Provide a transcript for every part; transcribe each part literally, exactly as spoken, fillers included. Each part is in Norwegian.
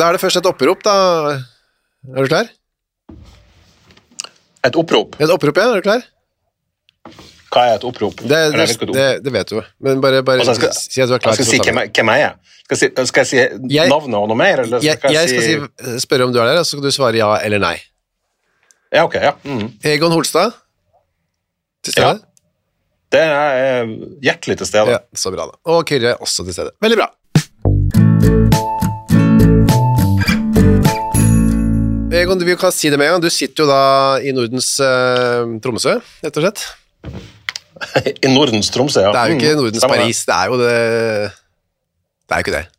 er det først et opprop da. Er du klar? Et opprop? Et opprop, ja, er du klar? Hva er et opprop? Det, det, det, det vet du, men bare, bare altså, skal, si at du er klar. Jeg skal si hvem jeg, hvem jeg er. Skal jeg, si, skal jeg si jeg, navnet og noe mer? Eller jeg, skal jeg, jeg skal si, si, spørre om du er der, og så skal du svare ja eller nei. Ja, ok, ja. Mm. Egon Holstad? Til stede? Ja. Det er hjertelig til stede. Ja, så bra da. Og Kyrre er også til stede. Veldig bra. Egon, vi kan si det med en gang. Du sitter jo da i Nordens uh, Tromsø, rett og slett. I Nordens Tromsø, ja. Det er jo ikke Nordens mm, Paris, det er jo det. Det er jo ikke det.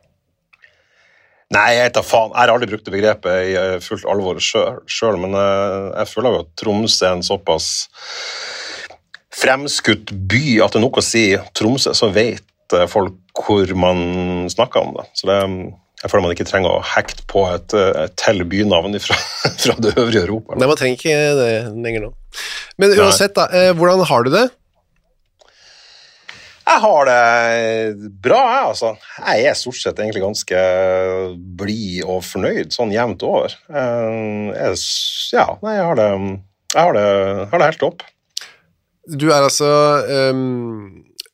Nei, jeg vet da faen. Jeg har aldri brukt det begrepet i fullt alvor selv, men uh, jeg føler jo at Tromsø er en såpass fremskutt by at det er noe å si Tromsø, så vet folk hvor man snakker om det. Så det, jeg føler man ikke trenger å hekte på et, et til bynavn fra, fra det øvrige Europa. Nei, man trenger ikke det lenger nå. Men uansett da, eh, hvordan har du det? Jeg har det bra, jeg, altså. Jeg er stort sett egentlig ganske blid og fornøyd, sånn jevnt over. Jeg, ja, nei, jeg har det, jeg har det, har det helt opp. Du er altså um,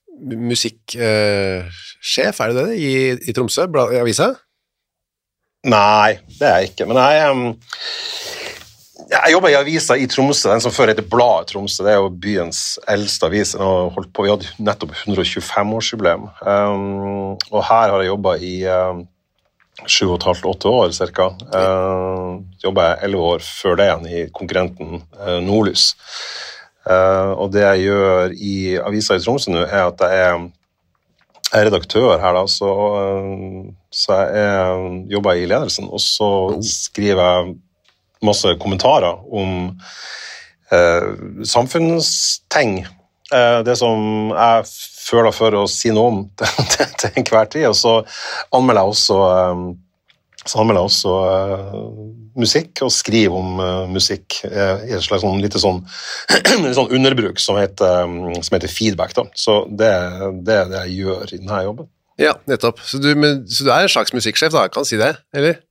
musikksjef, uh, er det det, i, i Tromsø, i avisa? Nei, det er jeg ikke, men jeg, um, jeg jobber i avisa i Tromsø, den som før heter Bladet Tromsø, det er jo byens eldste avis, og holdt på, vi hadde nettopp hundre og tjuefem årsjubileum, um, og her har jeg jobbet i um, sju og et halvt, åtte år cirka, uh, jobbet jeg elleve år før det igjen i konkurrenten uh, Nordlys. Uh, og det jeg gjør i avisa i Tromsø nå er at jeg er, jeg er redaktør her da, så, uh, så jeg jobber i ledelsen, og så skriver jeg masse kommentarer om uh, samfunnsting, uh, det som jeg føler for å si noe om til, til, til enhver tid, og så anmelder jeg også um, så anmelder jeg også uh, musikk, og skriver om uh, musikk uh, i et slags sånn, lite sånn, sånn underbruk som heter, um, som heter feedback. Da. Så det, det er det jeg gjør i denne jobben. Ja, nettopp. Så du, men, så du er en slags musikksjef, da, kan si det, eller?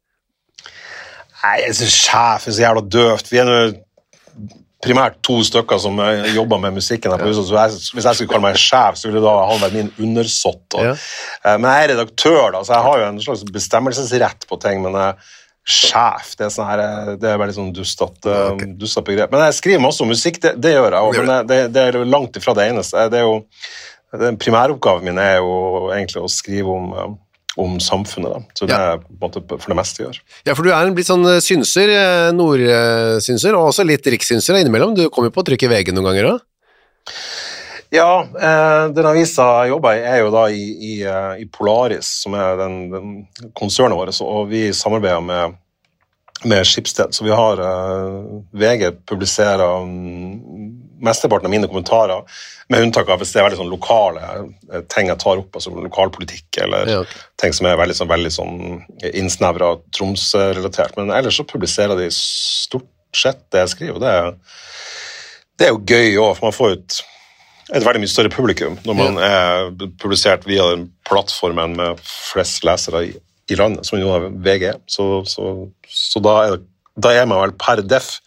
Nei, jeg synes sjef er så jævla døvt. Vi er nå primært to stykker som jobber med musikken her på huset, så jeg, hvis jeg skulle kalle meg sjef, så ville da han vært min undersått. Og, ja. Men jeg er redaktør, da, så jeg har jo en slags bestemmelsesrett på ting, men jeg, sjef, det er, sånn her, det er veldig sånn dustet, ja, okay. dustet begrep. Men jeg skriver masse om musikk, det, det gjør jeg, og, men det, det er langt ifra det eneste. Det er jo, den primæroppgaven min er jo egentlig å skrive om om samfunnet, da. Så det ja. er på en måte for det meste gjør. Ja, for du er en blitt sånn synser, nordsynser, og også litt rikssynser innimellom. Du kommer jo på å trykke V G noen ganger også. Ja, eh, den avisa jeg jobber i er jo da i, i, i Polaris, som er den, den konsernet vårt, og vi samarbeider med, med Schibsted, så vi har eh, V G publiserer um, mesteparten av mine kommentarer, med unntak av hvis det er veldig sånn lokale ting jeg tar opp, altså lokalpolitikk, eller ja, okay. ting som er veldig sånn, veldig sånn innsnevret Tromsø-relatert, men ellers så publiserer de stort sett det jeg skriver, og det er, det er jo gøy også, for man får et, et veldig mye større publikum når man ja. er publisert via den plattformen med flest lesere i, i landet, som jo er V G, så, så, så da, er, da er man vel per def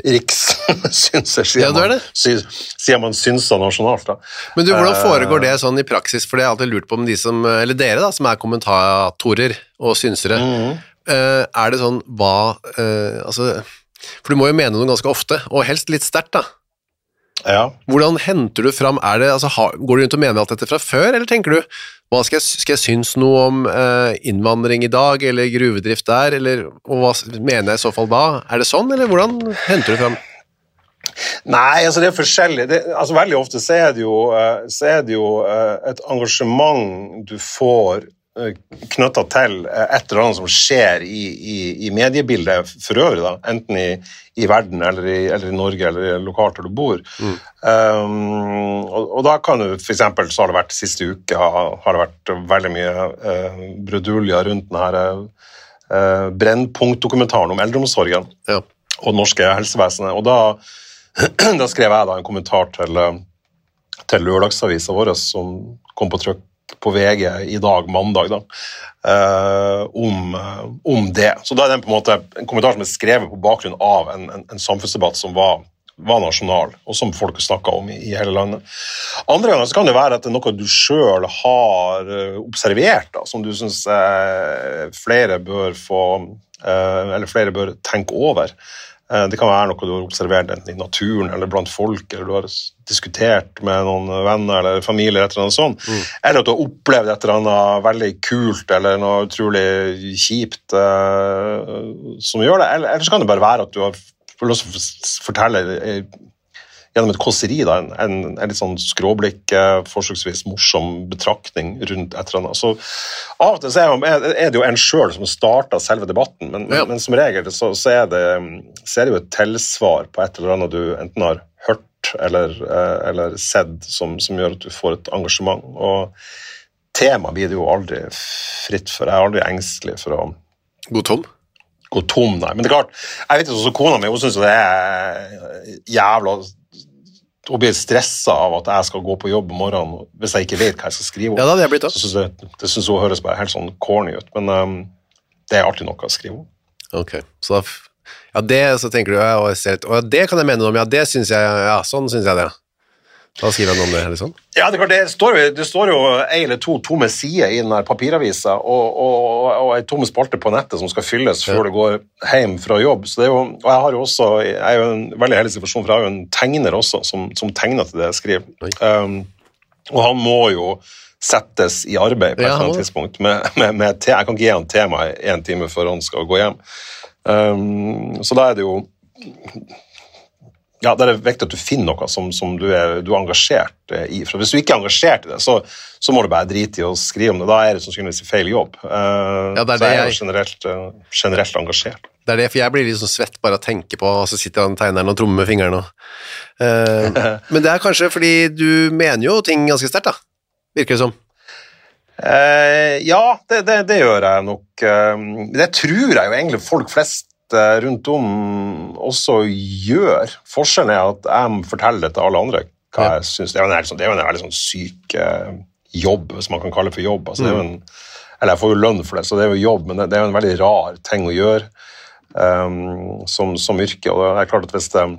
rikssynser, sier, ja, man, sier man synser nasjonalt. Da. Men du, hvordan foregår det sånn i praksis? For det har jeg alltid lurt på om de som, eller dere da, som er kommentatorer og synsere. Mm-hmm. Uh, er det sånn, hva, uh, altså, for du må jo mene noe ganske ofte, og helst litt sterkt da. Ja. Hvordan henter du fram, er det, altså, har, går du rundt og mener alt dette fra før, eller tenker du, hva skal jeg, skal jeg synes noe om uh, innvandring i dag, eller gruvedrift der, eller, og hva mener jeg i så fall da? Er det sånn, eller hvordan henter du fram? Nei, altså det er forskjellig. Det, altså veldig ofte så er det jo, uh, så er det jo uh, et engasjement du får uh, knyttet til uh, et eller annet som skjer i, i, i mediebildet for øvrig, da, enten i, i verden, eller i, eller i Norge, eller lokalt der du bor. Mm. Um, og, og da kan du, for eksempel, så har det vært siste uke, har, har det vært veldig mye uh, bruduljer rundt den her uh, Brennpunkt-dokumentaren om eldreomsorgen ja. og norske helsevesenet, og da, da skrev jeg da en kommentar til, til lørdagsavisa vår, som kom på trykk på V G i dag, mandag, da, uh, om, uh, om det. Så da er det på en måte en kommentar som er skrevet på bakgrunn av en, en, en samfunnsdebatt som var, var nasjonal, og som folk snakket om i, i hele landet. Andre ganger så kan det være at det er noe du selv har uh, observert, da, som du synes uh, flere bør få, uh, eller flere bør tenke over. Det kan være noe du har observert enten i naturen eller blant folk, eller du har diskutert med noen venner eller familie, et eller annet sånt, mm. eller at du har opplevd et eller annet veldig kult eller noe utrolig kjipt uh, som gjør det, eller, eller så kan det bare være at du har lyst til å fortelle uh, gjennom et kåseri, da, en, en, en litt sånn skråblikk, uh, forsøksvis morsom betraktning rundt et eller annet. Så av og til så er, er det jo en selv som starter selve debatten, men, ja. men, men som regel så, så, er det, så er det jo et tilsvar på et eller annet du enten har hørt eller, uh, eller sett som, som gjør at du får et engasjement. Og tema blir det jo aldri fritt for. Jeg er aldri engstelig for å gå tom. Gå tom, nei. Men det er klart, jeg vet ikke, så kona mi, hun synes det er jævla og blir stresset av at jeg skal gå på jobb om morgenen hvis jeg ikke vet hva jeg skal skrive om. Ja, det hadde jeg blitt da. Så synes jeg, det synes hun høres bare helt sånn corny ut, men um, det er alltid noe å skrive om. Ok, så da, ja, det så tenker du, ja, og, ser, og det kan jeg mene noe om, ja, det synes jeg, ja, sånn synes jeg det. Da skriver jeg noe om det, eller sånn? Ja, det, er klart, det, står, jo, det står jo en eller to tomme sider i den her papiravisa, og, og, og en tomme spalte på nettet som skal fylles før ja. Du går hjem fra jobb. Så det er jo, og jeg har jo også, jeg er jo en veldig heldig situasjon, for jeg har jo en tegner også, som, som tegner til det jeg skriver. Um, og han må jo settes i arbeid på et eller annet tidspunkt. Med, med, med te, jeg kan ikke gi han tema i en time før han skal gå hjem. Um, så da er det jo... Ja, det er viktig at du finner noe som, som du, er, du er engasjert i. For hvis du ikke er engasjert i det, så, så må du bare drite i å skrive om det. Da er det sannsynligvis feil jobb. Uh, ja, det er så det jeg er jo generelt, uh, generelt engasjert. Det er det, for jeg blir litt sånn svett bare å tenke på, og så sitter han tegneren og trommer med fingrene. Uh, men det er kanskje fordi du mener jo ting ganske sterkt, da. Virker det som. Uh, ja, det, det, det gjør jeg nok. Uh, det tror jeg jo egentlig folk flest rundt om også gjør. Forskjellen er at jeg forteller det til alle andre hva ja. Jeg synes. Det er jo en, det er jo en veldig sånn syk uh, jobb, hvis man kan kalle det for jobb. Altså, mm. det er jo en, eller jeg får jo lønn for det, så det er jo jobb, men det, det er jo en veldig rar ting å gjøre um, som, som yrke. Og det er klart at hvis, det,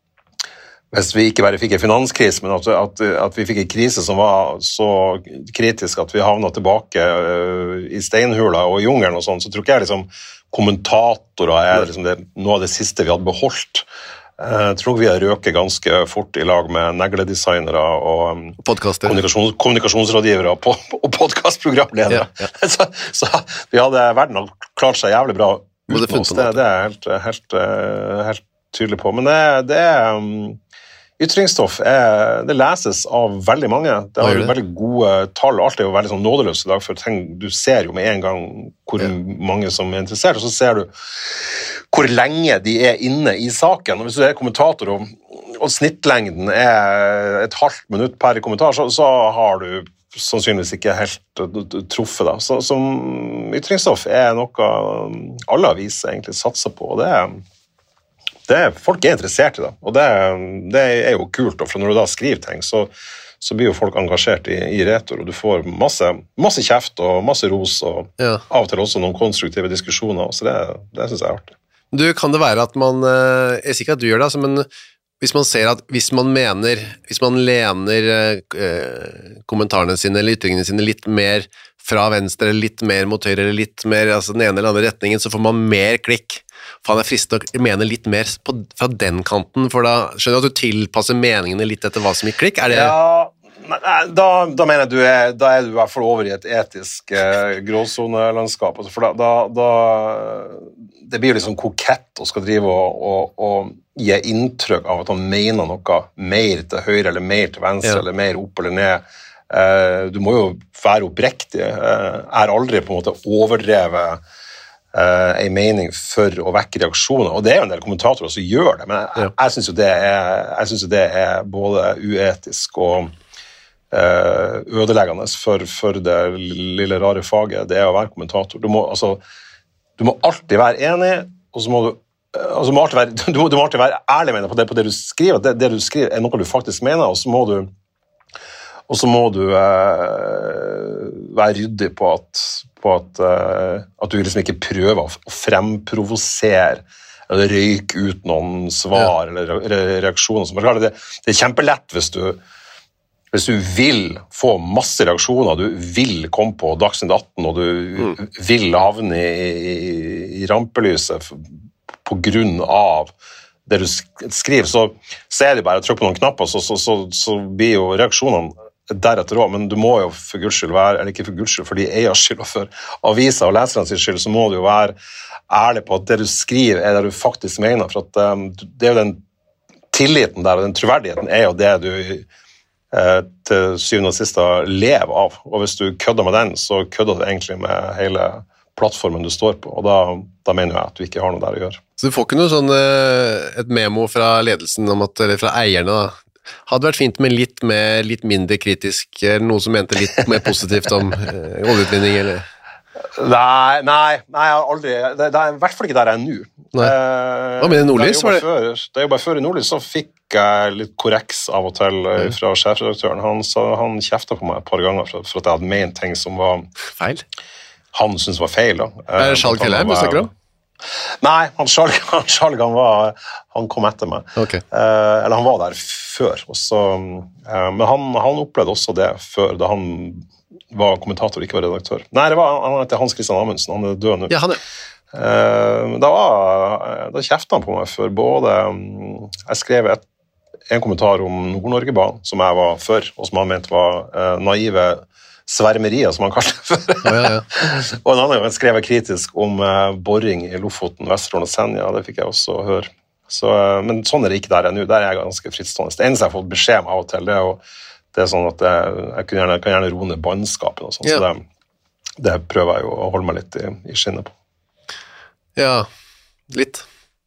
hvis vi ikke bare fikk en finanskrise, men at, at, at vi fikk en krise som var så kritisk at vi havnet tilbake uh, i steinhula og i jungelen og sånn, så tror ikke jeg liksom kommentatorer er liksom det, noe av det siste vi hadde beholdt. Jeg tror vi har røket ganske fort i lag med negledesignere og kommunikasjon, kommunikasjonsrådgivere og, og podcastprogramledere. Ja, ja. så, så vi hadde verden klart seg jævlig bra uten oss. Det, det er jeg helt, helt, helt tydelig på. Men det, det er... Ytringsstoff er, det leses av veldig mange. Det har jo veldig gode tall. Alt er jo veldig sånn nådeløst i dag, for du ser jo med en gang hvor ja. Mange som er interessert, og så ser du hvor lenge de er inne i saken. Og hvis du er kommentator, og, og snittlengden er et halvt minutt per kommentar, så, så har du sannsynligvis ikke helt truffet. Da. Så, så ytringsstoff er noe alle aviser egentlig satser på, og det er Det er, folk er interessert i det, og det, det er jo kult, for når du da skriver ting, så, så blir jo folk engasjert i, i retor, og du får masse, masse kjeft og masse ros, og ja. Av og til også noen konstruktive diskusjoner, så det, det synes jeg er artig. Du, kan det være at man, jeg sier ikke at du gjør det, altså, men hvis man ser at hvis man mener, hvis man lener eh, kommentarene sine, eller ytringene sine litt mer fra venstre, eller litt mer mot høyre, eller litt mer, altså den ene eller andre retningen, så får man mer klikk. For han er fristet å mene litt mer på, fra den kanten, for da skjønner du at du tilpasser meningene litt etter hva som gir klikk? Er det... Ja, nei, da, da mener jeg du er, da er du i hvert fall over i et etisk eh, gråsonelandskap, altså, for da, da, da det blir jo liksom kokett å skal drive og, og, og gi inntrykk av at han mener noe mer til høyre, eller mer til venstre, ja. Eller mer opp eller ned. Eh, du må jo være oppriktig. Eh, er aldri på en måte overdrevet Uh, en mening for å vekke reaksjoner, og det er jo en del kommentatorer som gjør det, men jeg, ja. jeg synes jo det er, jeg synes jo det er både uetisk og uh, ødeleggende for, for det lille rare faget det er å være kommentator. Du må, altså, du må alltid være enig, og så må du, altså, må alltid være, du, må, du må alltid være ærlig med det på det, på det du skriver, det, det du skriver er noe du faktisk mener, og så må du og så må du eh, være ryddig på at, på at, eh, at du liksom ikke prøver å fremprovosere eller røyke ut noen svar ja. eller reaksjoner. Det, det er kjempelett hvis du, hvis du vil få masse reaksjoner, du vil komme på Dagsnytt atten, og du mm. vil havne i, i, i rampelyset på grunn av det du skriver, så, så er det bare å trykke på noen knapper, så, så, så, så blir jo reaksjonene deretter også, men du må jo for Guds skyld være, eller ikke for Guds skyld, for de eiers skyld og for aviser og leserne sin skyld, så må du jo være ærlig på at det du skriver er det du faktisk mener, for at um, det er jo den tilliten der, og den troverdigheten er jo det du uh, til syvende og siste lever av, og hvis du kødder med den, så kødder du egentlig med hele plattformen du står på, og da, da mener jeg at du ikke har noe der å gjøre. Så du får ikke noe sånn, et memo fra ledelsen, om at, eller fra eierne da, hadde vært fint med litt, med litt mindre kritisk, eller noe som mente litt mer positivt om eh, oljeutvinning, eller? Nei, nei, nei, jeg har aldri, det, det er i hvert fall ikke der jeg er nå. Hva med Nordlys? Det er jo bare før, det er jo bare før i Nordlys, så fikk jeg litt korreks av og til fra sjefredaktøren. Han, så, han kjeftet på meg et par ganger for, for at jeg hadde ment ting som var... Feil? Han syntes var feil. Da. Er det Skjalg Fjellheim du snakker om? Nei, han Skjalg, han, Skjalg, han, var, han kom etter meg. Okay. Eh, eller han var der før. Også, eh, men han, han opplevde også det før, da han var kommentator, ikke var redaktør. Nei, det var han heter Hans Christian Amundsen, han er død nå. Ja, han er. Eh, da, var, da kjeftet han på meg for både... Jeg skrev et, en kommentar om Nord-Norge-banen, som jeg var for, og som han mente var eh, naive svermerier, som han kalte det for. Oh, ja, ja. Og en annen gang skrev jeg kritisk om uh, boring i Lofoten, Vesterålen og Senja, det fikk jeg også høre. Så, uh, men sånn er det ikke der jeg nå, der er jeg ganske frittstående. Det eneste jeg har fått beskjed om av og til, det er, jo, det er sånn at jeg, jeg kan gjerne, kan gjerne roe ned bannskapen og sånn, yeah. så det, det prøver jeg jo å holde meg litt i, i skinnet på. Ja, litt.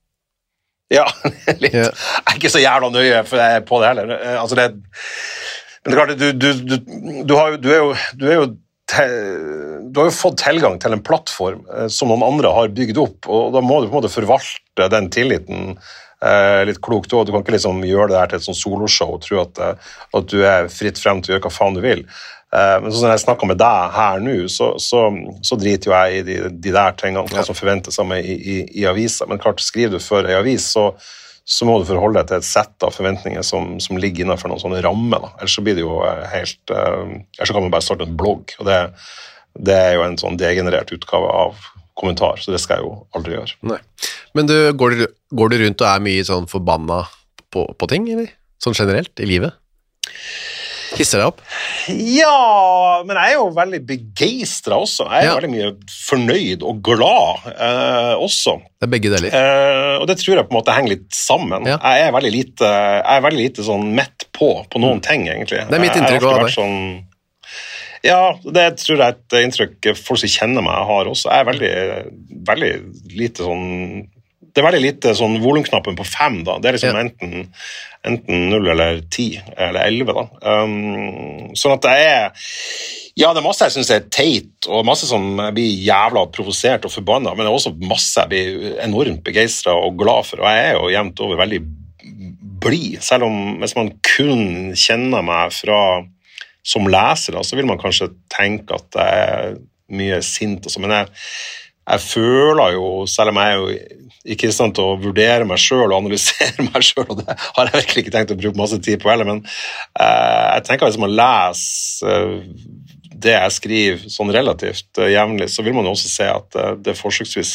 Ja, litt. Yeah. Jeg er ikke så jævla nøye for jeg er på det heller. Altså det Men det er klart, du, du, du, du, har jo, du er jo, du er jo te, du har jo fått tilgang til en plattform eh, som noen andre har bygd opp, og da må du på en måte forvalte den tilliten eh, litt klokt også. Du kan ikke liksom gjøre det der til et sånn soloshow og tro at, at du er fritt frem til å gjøre hva faen du vil. Eh, men sånn når jeg snakker med deg her nå, så, så, så driter jo jeg i de, de der tingene, hva som forventes av meg i, i, i aviser. Men klart, skriver du for en avis, så så må du forholde deg til et sett av forventninger som, som ligger innenfor noen sånne rammer. Da. Ellers så blir det jo helt... Uh, ellers så kan man bare starte en blogg, og det, det er jo en sånn degenerert utgave av kommentar, så det skal jeg jo aldri gjøre. Nei. Men du, går, du, går du rundt og er mye sånn forbanna på, på ting, eller? Sånn generelt, i livet? Hisser deg opp? Ja, men jeg er jo veldig begeistret også. Jeg er ja. veldig mye fornøyd og glad eh, også. Det er begge deler. Eh, og det tror jeg på en måte henger litt sammen. Ja. Jeg er veldig lite, jeg er veldig lite sånn mett på, på noen mm. ting, egentlig. Det er mitt inntrykk av det. Sånn, ja, det tror jeg er et inntrykk folk som kjenner meg har også. Jeg er veldig, veldig lite sånn... Det er veldig lite sånn volumknappen på fem, da. Det er liksom ja. enten, enten null eller ti, eller elleve, da. Um, sånn at det er... Ja, det er masse jeg synes er teit, og masse som jeg blir jævla provosert og forbannet, men det er også masse jeg blir enormt begeistret og glad for, og jeg er jo jevnt over veldig blid, selv om hvis man kun kjenner meg fra som leser, da, så vil man kanskje tenke at jeg er mye sint og så, men jeg, jeg føler jo, selv om jeg er jo ikke i stand til å vurdere meg selv og analysere meg selv, og det har jeg virkelig ikke tenkt å bruke masse tid på heller, men uh, jeg tenker at hvis man leser uh, det jeg skriver sånn relativt uh, jevnlig, så vil man jo også se at uh, det er forsøksvis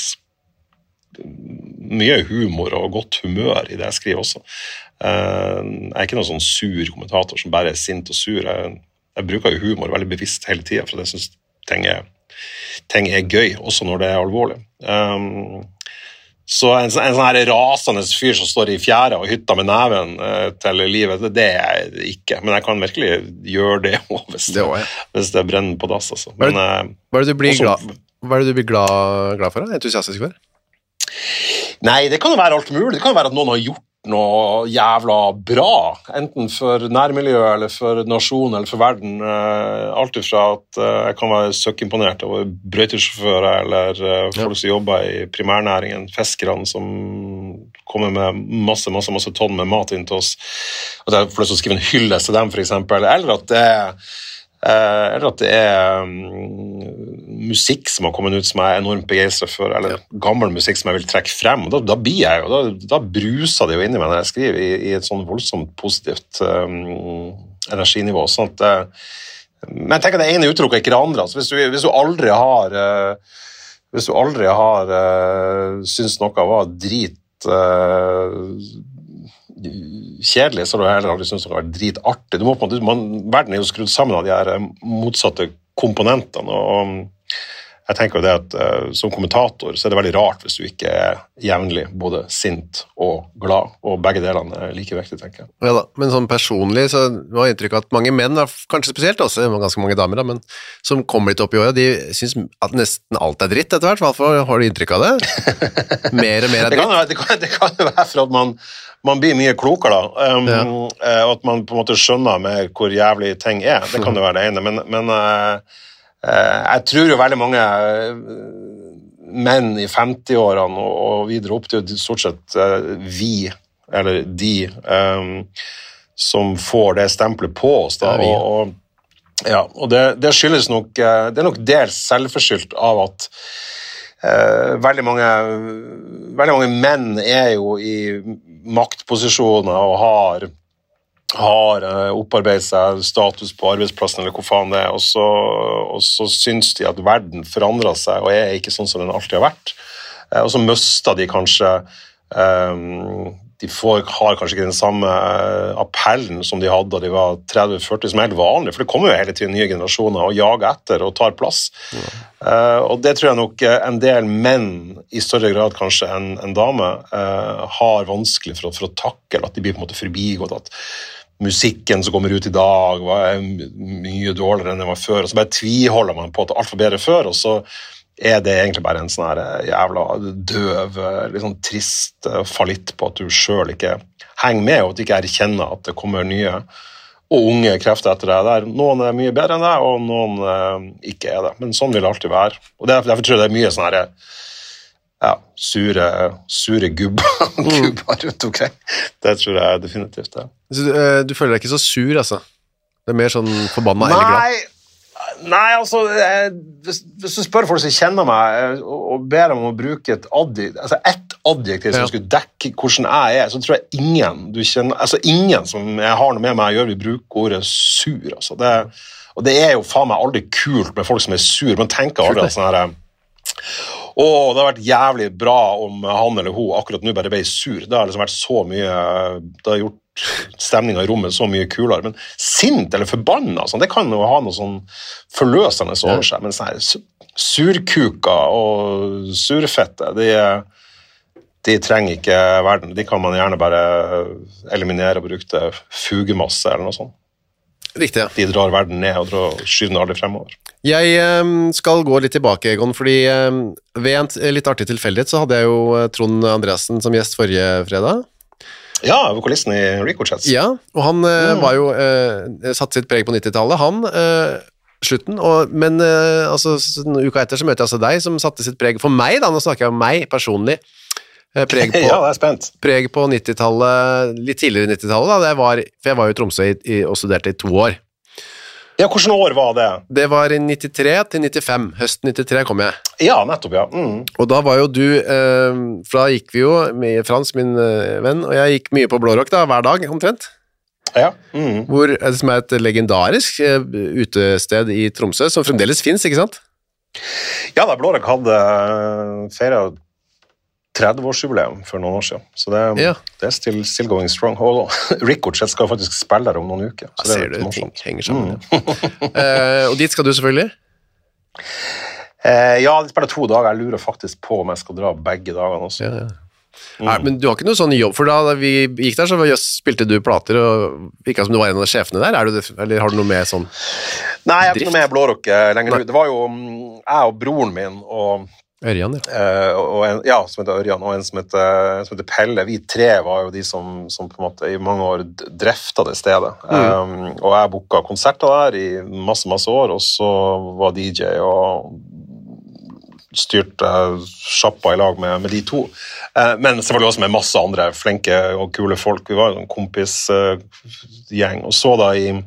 mye humor og godt humør i det jeg skriver også. Uh, jeg er ikke noen sånn sur kommentator som bare er sint og sur. Jeg, jeg bruker jo humor veldig bevisst hele tiden, for jeg synes ting er, ting er gøy, også når det er alvorlig. Um, Så en, en sånn her rasende fyr som står i fjæra og hytter med neven uh, til livet, det, det er jeg ikke. Men jeg kan virkelig gjøre det også, hvis det, det, hvis det brenner på dass. Altså. Men, hva, er det, hva er det du blir, også, glad, hva er det du blir glad, glad for? Da? Entusiastisk for? Nei, det kan jo være alt mulig. Det kan jo være at noen har gjort noe jævla bra, enten for nærmiljøet eller for nasjonen eller for verden. Alt ifra at jeg kan være søkkimponert over brøytesjåfører eller folk som jobber i primærnæringen, fiskerne som kommer med masse, masse, masse tonn med mat inn til oss, og det er for å skrive en hyllest til dem for eksempel, eller at det er Uh, eller at det er um, musikk som har kommet ut som jeg er enormt begeistret for, eller ja. Gammel musikk som jeg vil trekke frem, og da, da blir jeg jo, da, da bruser det jo inni meg når jeg skriver i, i et sånn voldsomt positivt um, energinivå, sånn at uh, men jeg tenker det ene utelukker ikke det andre, altså hvis du, hvis du aldri har uh, hvis du aldri har uh, synes noe var drit uh, kjedelig, så har du heller aldri syntes det har vært dritartig. Du må på en måte, man, verden er jo skrudd sammen av de her motsatte komponentene, og jeg tenker jo det at uh, som kommentator så er det veldig rart hvis du ikke er jevnlig både sint og glad, og begge delene er like viktig, tenker jeg. Ja da, men sånn personlig så var inntrykk at mange menn, kanskje spesielt også, ganske mange damer da, men som kommer litt opp i året, de synes at nesten alt er dritt etter hvert, hvorfor har du inntrykk av det? Mer og mer er dritt? Det kan, det kan, det kan jo være for at man man blir mye klokere da, um, ja. og at man på en måte skjønner med hvor jævlig ting er, det kan jo være det ene, men, men uh, uh, jeg tror jo veldig mange menn i femti-årene og, og videre opp til stort sett uh, vi, eller de, um, som får det stemplet på oss da, ja, og, og, ja, og det, det skyldes nok, uh, det er nok dels selvforskyldt av at uh, veldig mange, veldig mange menn er jo i maktposisjoner og har, har opparbeidet seg status på arbeidsplassen eller hvor faen det er, og så, og så synes de at verden forandrer seg og er ikke sånn som den alltid har vært, og så mister de kanskje um, de får, har kanskje ikke den samme appellen som de hadde da de var tretti førti, som er helt vanlig, for det kommer jo hele tiden nye generasjoner og jager etter og tar plass. Ja. Uh, og det tror jeg nok en del menn i større grad kanskje enn en dame uh, har vanskelig for, for å takle at de blir på en måte forbigått, at musikken som kommer ut i dag var mye dårligere enn den var før, og så bare tviholder man på at alt var bedre før, og så er det egentlig bare en sånn her jævla døv, litt sånn trist fallitt på at du selv ikke henger med, og at du ikke erkjenner at det kommer nye og unge krefter etter deg der. Noen er mye bedre enn deg, og noen uh, ikke er det. Men sånn vil det alltid være. Og derfor, derfor tror jeg det er mye sånne her, ja, sure, sure gubber, gubber rundt omkring. Det tror jeg definitivt er. Så du, uh, du føler deg ikke så sur, altså? Det er mer sånn forbanna eller glad? Nei, altså, hvis, hvis du spør folk som kjenner meg og, og ber dem om å bruke et adjektiv, altså ett adjektiv som ja. Skulle dekke hvordan jeg er, så tror jeg ingen du kjenner, altså ingen som jeg har noe med meg å gjøre, vi bruker ordet sur, altså. Det, og det er jo faen meg aldri kult med folk som er sur, man tenker aldri at sånn her, å, det har vært jævlig bra om han eller hun akkurat nå bare ble sur, det har liksom vært så mye, det har gjort stemningen i rommet så mye kulere, men sint eller forbannet, sånn, det kan jo ha noe sånn forløsende over seg, men sånn her, surkuka og surfette, de, de trenger ikke verden, de kan man gjerne bare eliminere og bruke til fugemasse eller noe sånt. Riktig, ja. De drar verden ned og drar, skyr den aldri fremover. Jeg um, skal gå litt tilbake, Egon, fordi um, ved en litt artig tilfeldighet så hadde jeg jo Trond Andreassen som gjest forrige fredag. Ja, vokalisten i Rico Chats. Ja, og han mm. var jo uh, satt sitt preg på nittitallet, han uh, slutten, og, men uh, altså, en uka etter så møter jeg altså deg som satte sitt preg for meg, da, nå snakker jeg om meg personlig, uh, preg på, ja, det er spent. Preg på nittitallet, litt tidligere nittitallet da, det var, for jeg var jo i Tromsø i, i, og studerte i to år. Ja, hvordan år var det? Det var i nittitre til nittifem, høsten nittitre kom jeg. Ja, nettopp, ja. Mm. Og da var jo du, eh, for da gikk vi jo med Frans, min eh, venn, og jeg gikk mye på Blårock da, hver dag, omtrent. Ja. Mm. Hvor, som er et legendarisk eh, utested i Tromsø, som fremdeles finnes, ikke sant? Ja, da Blårock hadde feiret tretti-årsjubileum for noen år siden, så det, ja. Det er still, still going strong. Og Rico Chat skal faktisk spille der om noen uker. Så ja, det ser du, ting henger sammen. Mm. Ja. uh, og dit skal du selvfølgelig? Uh, ja, det spiller to dager. Jeg lurer faktisk på om jeg skal dra begge dagene også. Ja, ja. Mm. Nei, men du har ikke noe sånn jobb, for da vi gikk der så just, spilte du plater, og virket som du var en av sjefene der, er du det, eller har du noe med sånn Nei, jeg har ikke noe med Blårock lenger. Det var jo jeg og broren min og Ørjan, ja. Uh, og en, ja, som heter Ørjan, og en som heter, som heter Pelle. Vi tre var jo de som, som på en måte i mange år drefta det stedet. Mm. Um, og jeg booka konserter der i masse, masse år, og så var D J og styrte sjappa i lag med, med de to. Uh, men selvfølgelig også med masse andre flinke og kule folk. Vi var en kompisgjeng. Uh, og så da i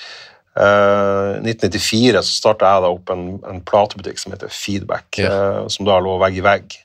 Uh, nitten nittifire så startet jeg da opp en, en platebutikk som heter Feedback, ja. uh, som da lå vegg i vegg.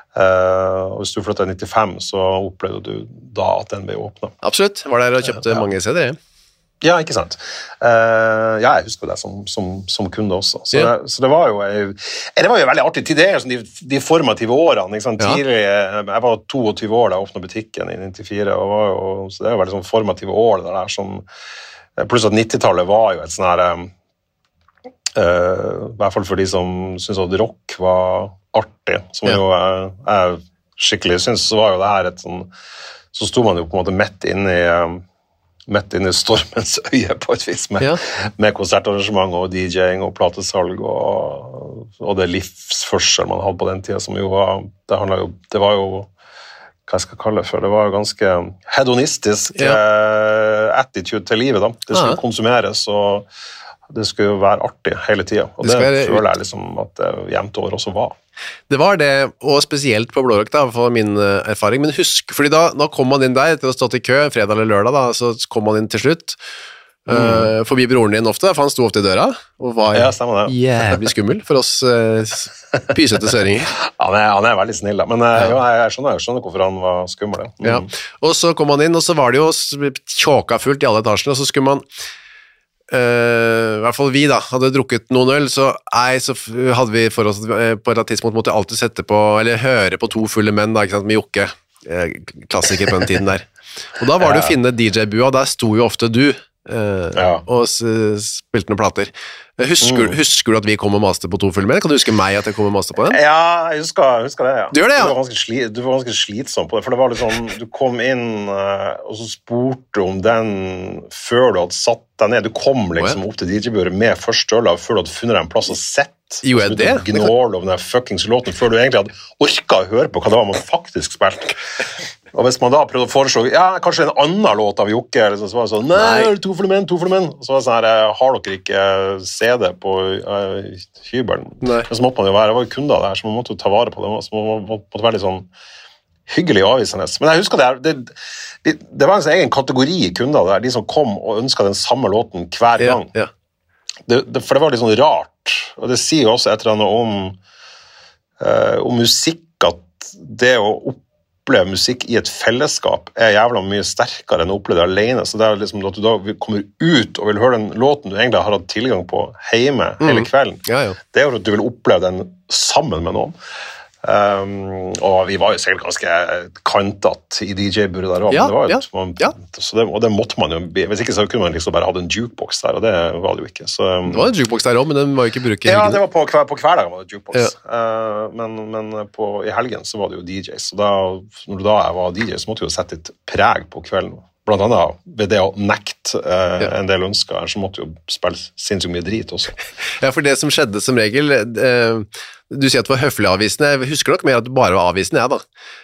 Uh, og hvis du flyttet i nittifem, så opplevde du da at den ble åpnet. Absolutt, var der og kjøpte uh, ja. mange C D-er. Ja, ikke sant. Uh, ja, jeg husker det som, som, som kunde også. Så, ja. det, så det var jo det var jo veldig artig tid. Det er de, de formative årene. Ikke sant? Ja. Tidlig, jeg var toogtyve år da jeg åpnet butikken i nittifire, og var jo, så det er jo veldig sånn formative år det der som pluss at nittitallet var jo et sånn her uh, i hvert fall for de som synes at rock var artig, som ja. jo jeg, jeg skikkelig synes, så var jo det her et sånn, så sto man jo på en måte mett inne i um, mett inne i stormens øye på et vis, med, ja. med konsertarrangement og DJing og platesalg og, og det livsførsel man hadde på den tiden, som jo var, det handlet jo, det var jo hva jeg skal kalle det for, det var jo ganske hedonistisk ja. eh, attitude til livet da. Det skulle ja. konsumeres, og det skulle jo være artig hele tiden. Og det, det være... føler jeg liksom at det jevnt over også var. Det var det, og spesielt på Blå Rock da, for min erfaring, men husk, fordi da, da kom man inn der, etter å ha stått i kø, fredag eller lørdag da, så kom man inn til slutt, Mm. Uh, forbi broren din ofte, for han sto ofte i døra og var ja, jævlig skummel for oss uh, pysete søringer. Han er, han er veldig snill da, men uh, ja. jo, jeg, skjønner, jeg skjønner hvorfor han var skummel. Mm. Ja. Og så kom han inn, og så var det jo tjåka fullt i alle etasjene, og så skulle man Uh, i hvert fall vi da, hadde drukket noen øl, så, ei, så hadde vi for oss uh, på et tidspunkt måtte alltid sette på, eller høre på To fulle menn da, ikke sant, med Jokke, uh, klassiker på den tiden der. Og da var det å finne D J-bua, der sto jo ofte du uh, ja. og s- spilte noen plater. Husker, mm. husker du at vi kom og maste på To fulle menn? Kan du huske meg at jeg kom og maste på den? Ja, jeg husker, husker det, ja. Du gjør det, ja? Du var ganske, sli, du var ganske slitsom på det, for det var litt sånn, du kom inn, uh, og så spurte om den før du hadde satt deg ned. Du kom liksom oh, ja. opp til D J-buret med første øl, før du hadde funnet deg en plass å sette. Jo, er det? Gnål over den fuckings låten, før du egentlig hadde orket å høre på hva det var man faktisk spilte. Og hvis man da prøvde å foreslå, ja, kanskje en annen låt av Jokke, liksom, så var det sånn, nei, To fulle menn, To fulle menn. Så var det sånn her, har dere ikke C D på uh, hybelen? Nei. Men så måtte man jo være, det var jo kunder der, så man måtte jo ta vare på det, så man måtte være litt sånn hyggelig avvisende. Men jeg husker det, det, det, det var en sånn egen kategori kunder der, de som kom og ønsket den samme låten hver gang. Ja, ja. Det, det, for det var litt sånn rart, og det sier jo også et eller annet om, uh, om musikk, at det å opp oppleve musikk i et fellesskap er jævla mye sterkere enn å oppleve det alene, så det er liksom at du da kommer ut og vil høre den låten du egentlig har hatt tilgang på hjemme mm. hele kvelden. Ja, ja. Det er jo at du vil oppleve den sammen med noen. Um, og vi var jo sikkert ganske kantet i D J-buret der også, ja, men det var jo, ja, man, ja. så det, og det måtte man jo, hvis ikke så kunne man liksom bare hatt en jukebox der, og det var det jo ikke. Så, um, det var en jukebox der også, men den var jo ikke brukt i helgen. Ja, det var på, hver, på hverdagen var det jukebox, ja. uh, men, men på, i helgen så var det jo D Js, så da, når du da var D J, så måtte du jo sette et preg på kvelden. Blant annet ved det å nekte uh, ja. en del ønsker her, så måtte du jo spille sinnssykt mye drit også. Ja, for det som skjedde som regel, uh, du sier at det var høflig avvisende, jeg husker nok mer at det bare var avvisende, jeg da.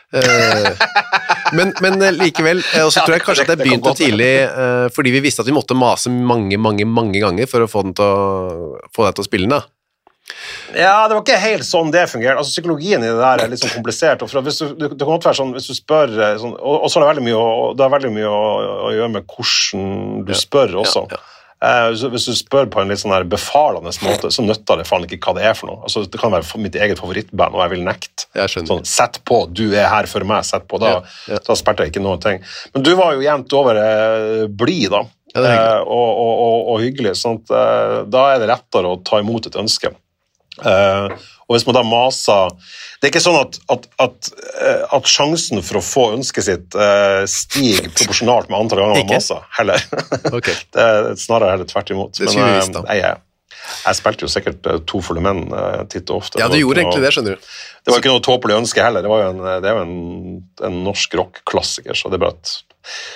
Uh, men, men likevel, og så tror jeg kanskje at det begynte tidlig, uh, fordi vi visste at vi måtte mase mange, mange, mange ganger for å få, den til å, få deg til å spille den da. Ja, det var ikke helt sånn det fungerer. Altså, psykologien i det der er litt sånn komplisert, og for hvis du, det kan godt være sånn, hvis du spør, sånn, og, og så er det veldig mye, å, det er veldig mye å, å gjøre med hvordan du spør også. Ja, ja. Uh, hvis du spør på en litt sånn her befalende måte, så nøtter det faen ikke hva det er for noe. Altså, det kan være mitt eget favorittband, og jeg vil nekte. Jeg sånn, sett på, du er her for meg, sett på, da, ja, ja. da spurte jeg ikke noen ting. Men du var jo jevnt over uh, blid da, ja, uh, og, og, og, og hyggelig, sånn at uh, da er det lettere å ta imot et ønske. Uh, og hvis man da maser, det er ikke sånn at, at, at, at sjansen for å få ønsket sitt uh, stiger proporsjonalt med antall ganger man maser, heller. Okay. Det er snarere heller tvert imot. Det skulle vi visst da. Men uh, jeg, jeg spilte jo sikkert uh, To fulle menn uh, titt og ofte. Ja, du gjorde egentlig det, skjønner du. Det var ikke noe tåpelig ønske heller, det var jo en, det er jo en, en norsk rock-klassiker, så det er bare at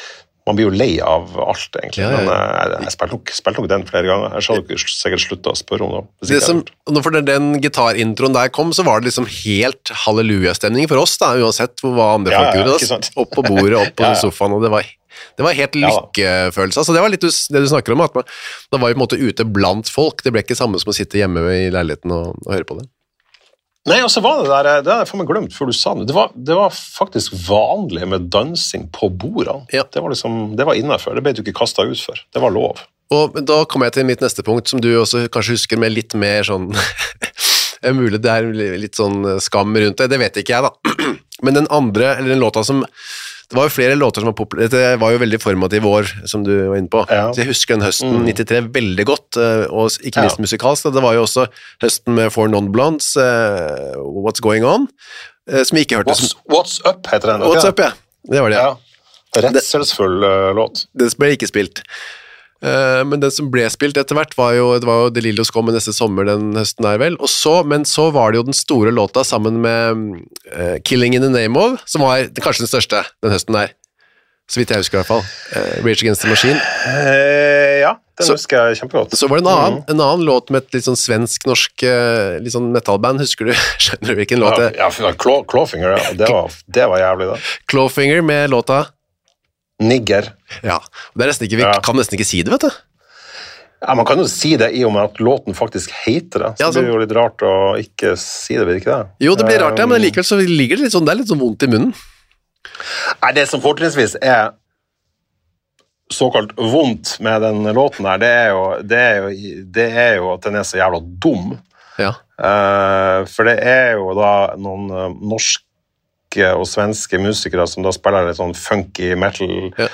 man blir jo lei av alt, egentlig. Ja, ja, ja. Men jeg, jeg spilte nok, spilte nok den flere ganger. Jeg hadde dere sikkert sluttet å spørre om det. Det som, når den gitarintroen der kom, så var det liksom helt halleluja-stemning for oss, da, uansett hva andre ja, folk ja, gjorde. Da. Opp på bordet, opp på ja, ja. sofaen, og det var, det var helt lykkefølelse. Altså, det var litt det du snakker om, at man, da var vi på en måte ute blant folk. Det ble ikke samme som å sitte hjemme i leiligheten og, og høre på det. Nei, og så var det der, det hadde jeg for meg glemt før du sa det, det var, det var faktisk vanlig med dansing på bordene. Ja. Det var liksom, det var innenfor, det ble du ikke kastet ut for, det var lov. Og da kommer jeg til mitt neste punkt, som du også kanskje husker med litt mer sånn, det er mulig det er litt sånn skam rundt det, det vet ikke jeg da. Men den andre, eller den låta som, det var jo flere låter som var populære, det var jo veldig formativ år, som du var inne på. Ja. Så jeg husker den høsten mm. nittitre veldig godt, og ikke minst ja. musikalsk. Det var jo også høsten med Four Non-Blondes, uh, What's Going On, uh, som vi ikke hørte. What's, what's Up heter den. What's Up, ja. Det var det, ja. ja. Redselsfull uh, låt. Det ble ikke spilt. Uh, men den som ble spilt etter hvert var jo, det var jo The Lillos kom neste sommer den høsten der vel, og så, men så var det jo den store låta sammen med uh, Killing in the Name of, som var kanskje den største den høsten der, så vidt jeg husker i hvert fall, uh, Rage Against the Machine. Uh, ja, den så, husker jeg kjempegodt. Så var det en annen, mm. en annen låt med et litt sånn svensk-norsk uh, litt sånn metalband, husker du, skjønner du hvilken låt det? Ja, ja Claw, Clawfinger, ja. det, var, det var jævlig da. Clawfinger med låta Nigger. Ja, det er nesten ikke, vi ja. kan nesten ikke si det, vet du. Ja, man kan jo si det i og med at låten faktisk heter det, så ja, så... det blir jo litt rart å ikke si det, vil ikke det? Jo, det blir rart, ja, men likevel så ligger det litt sånn, det er litt sånn vondt i munnen. Nei, det som fortrinnsvis er såkalt vondt med den låten her, det er jo, det er jo, det er jo at den er så jævla dum. Ja. Uh, for det er jo da noen uh, norske og svenske musikere som da spiller litt sånn funky metal. Ja,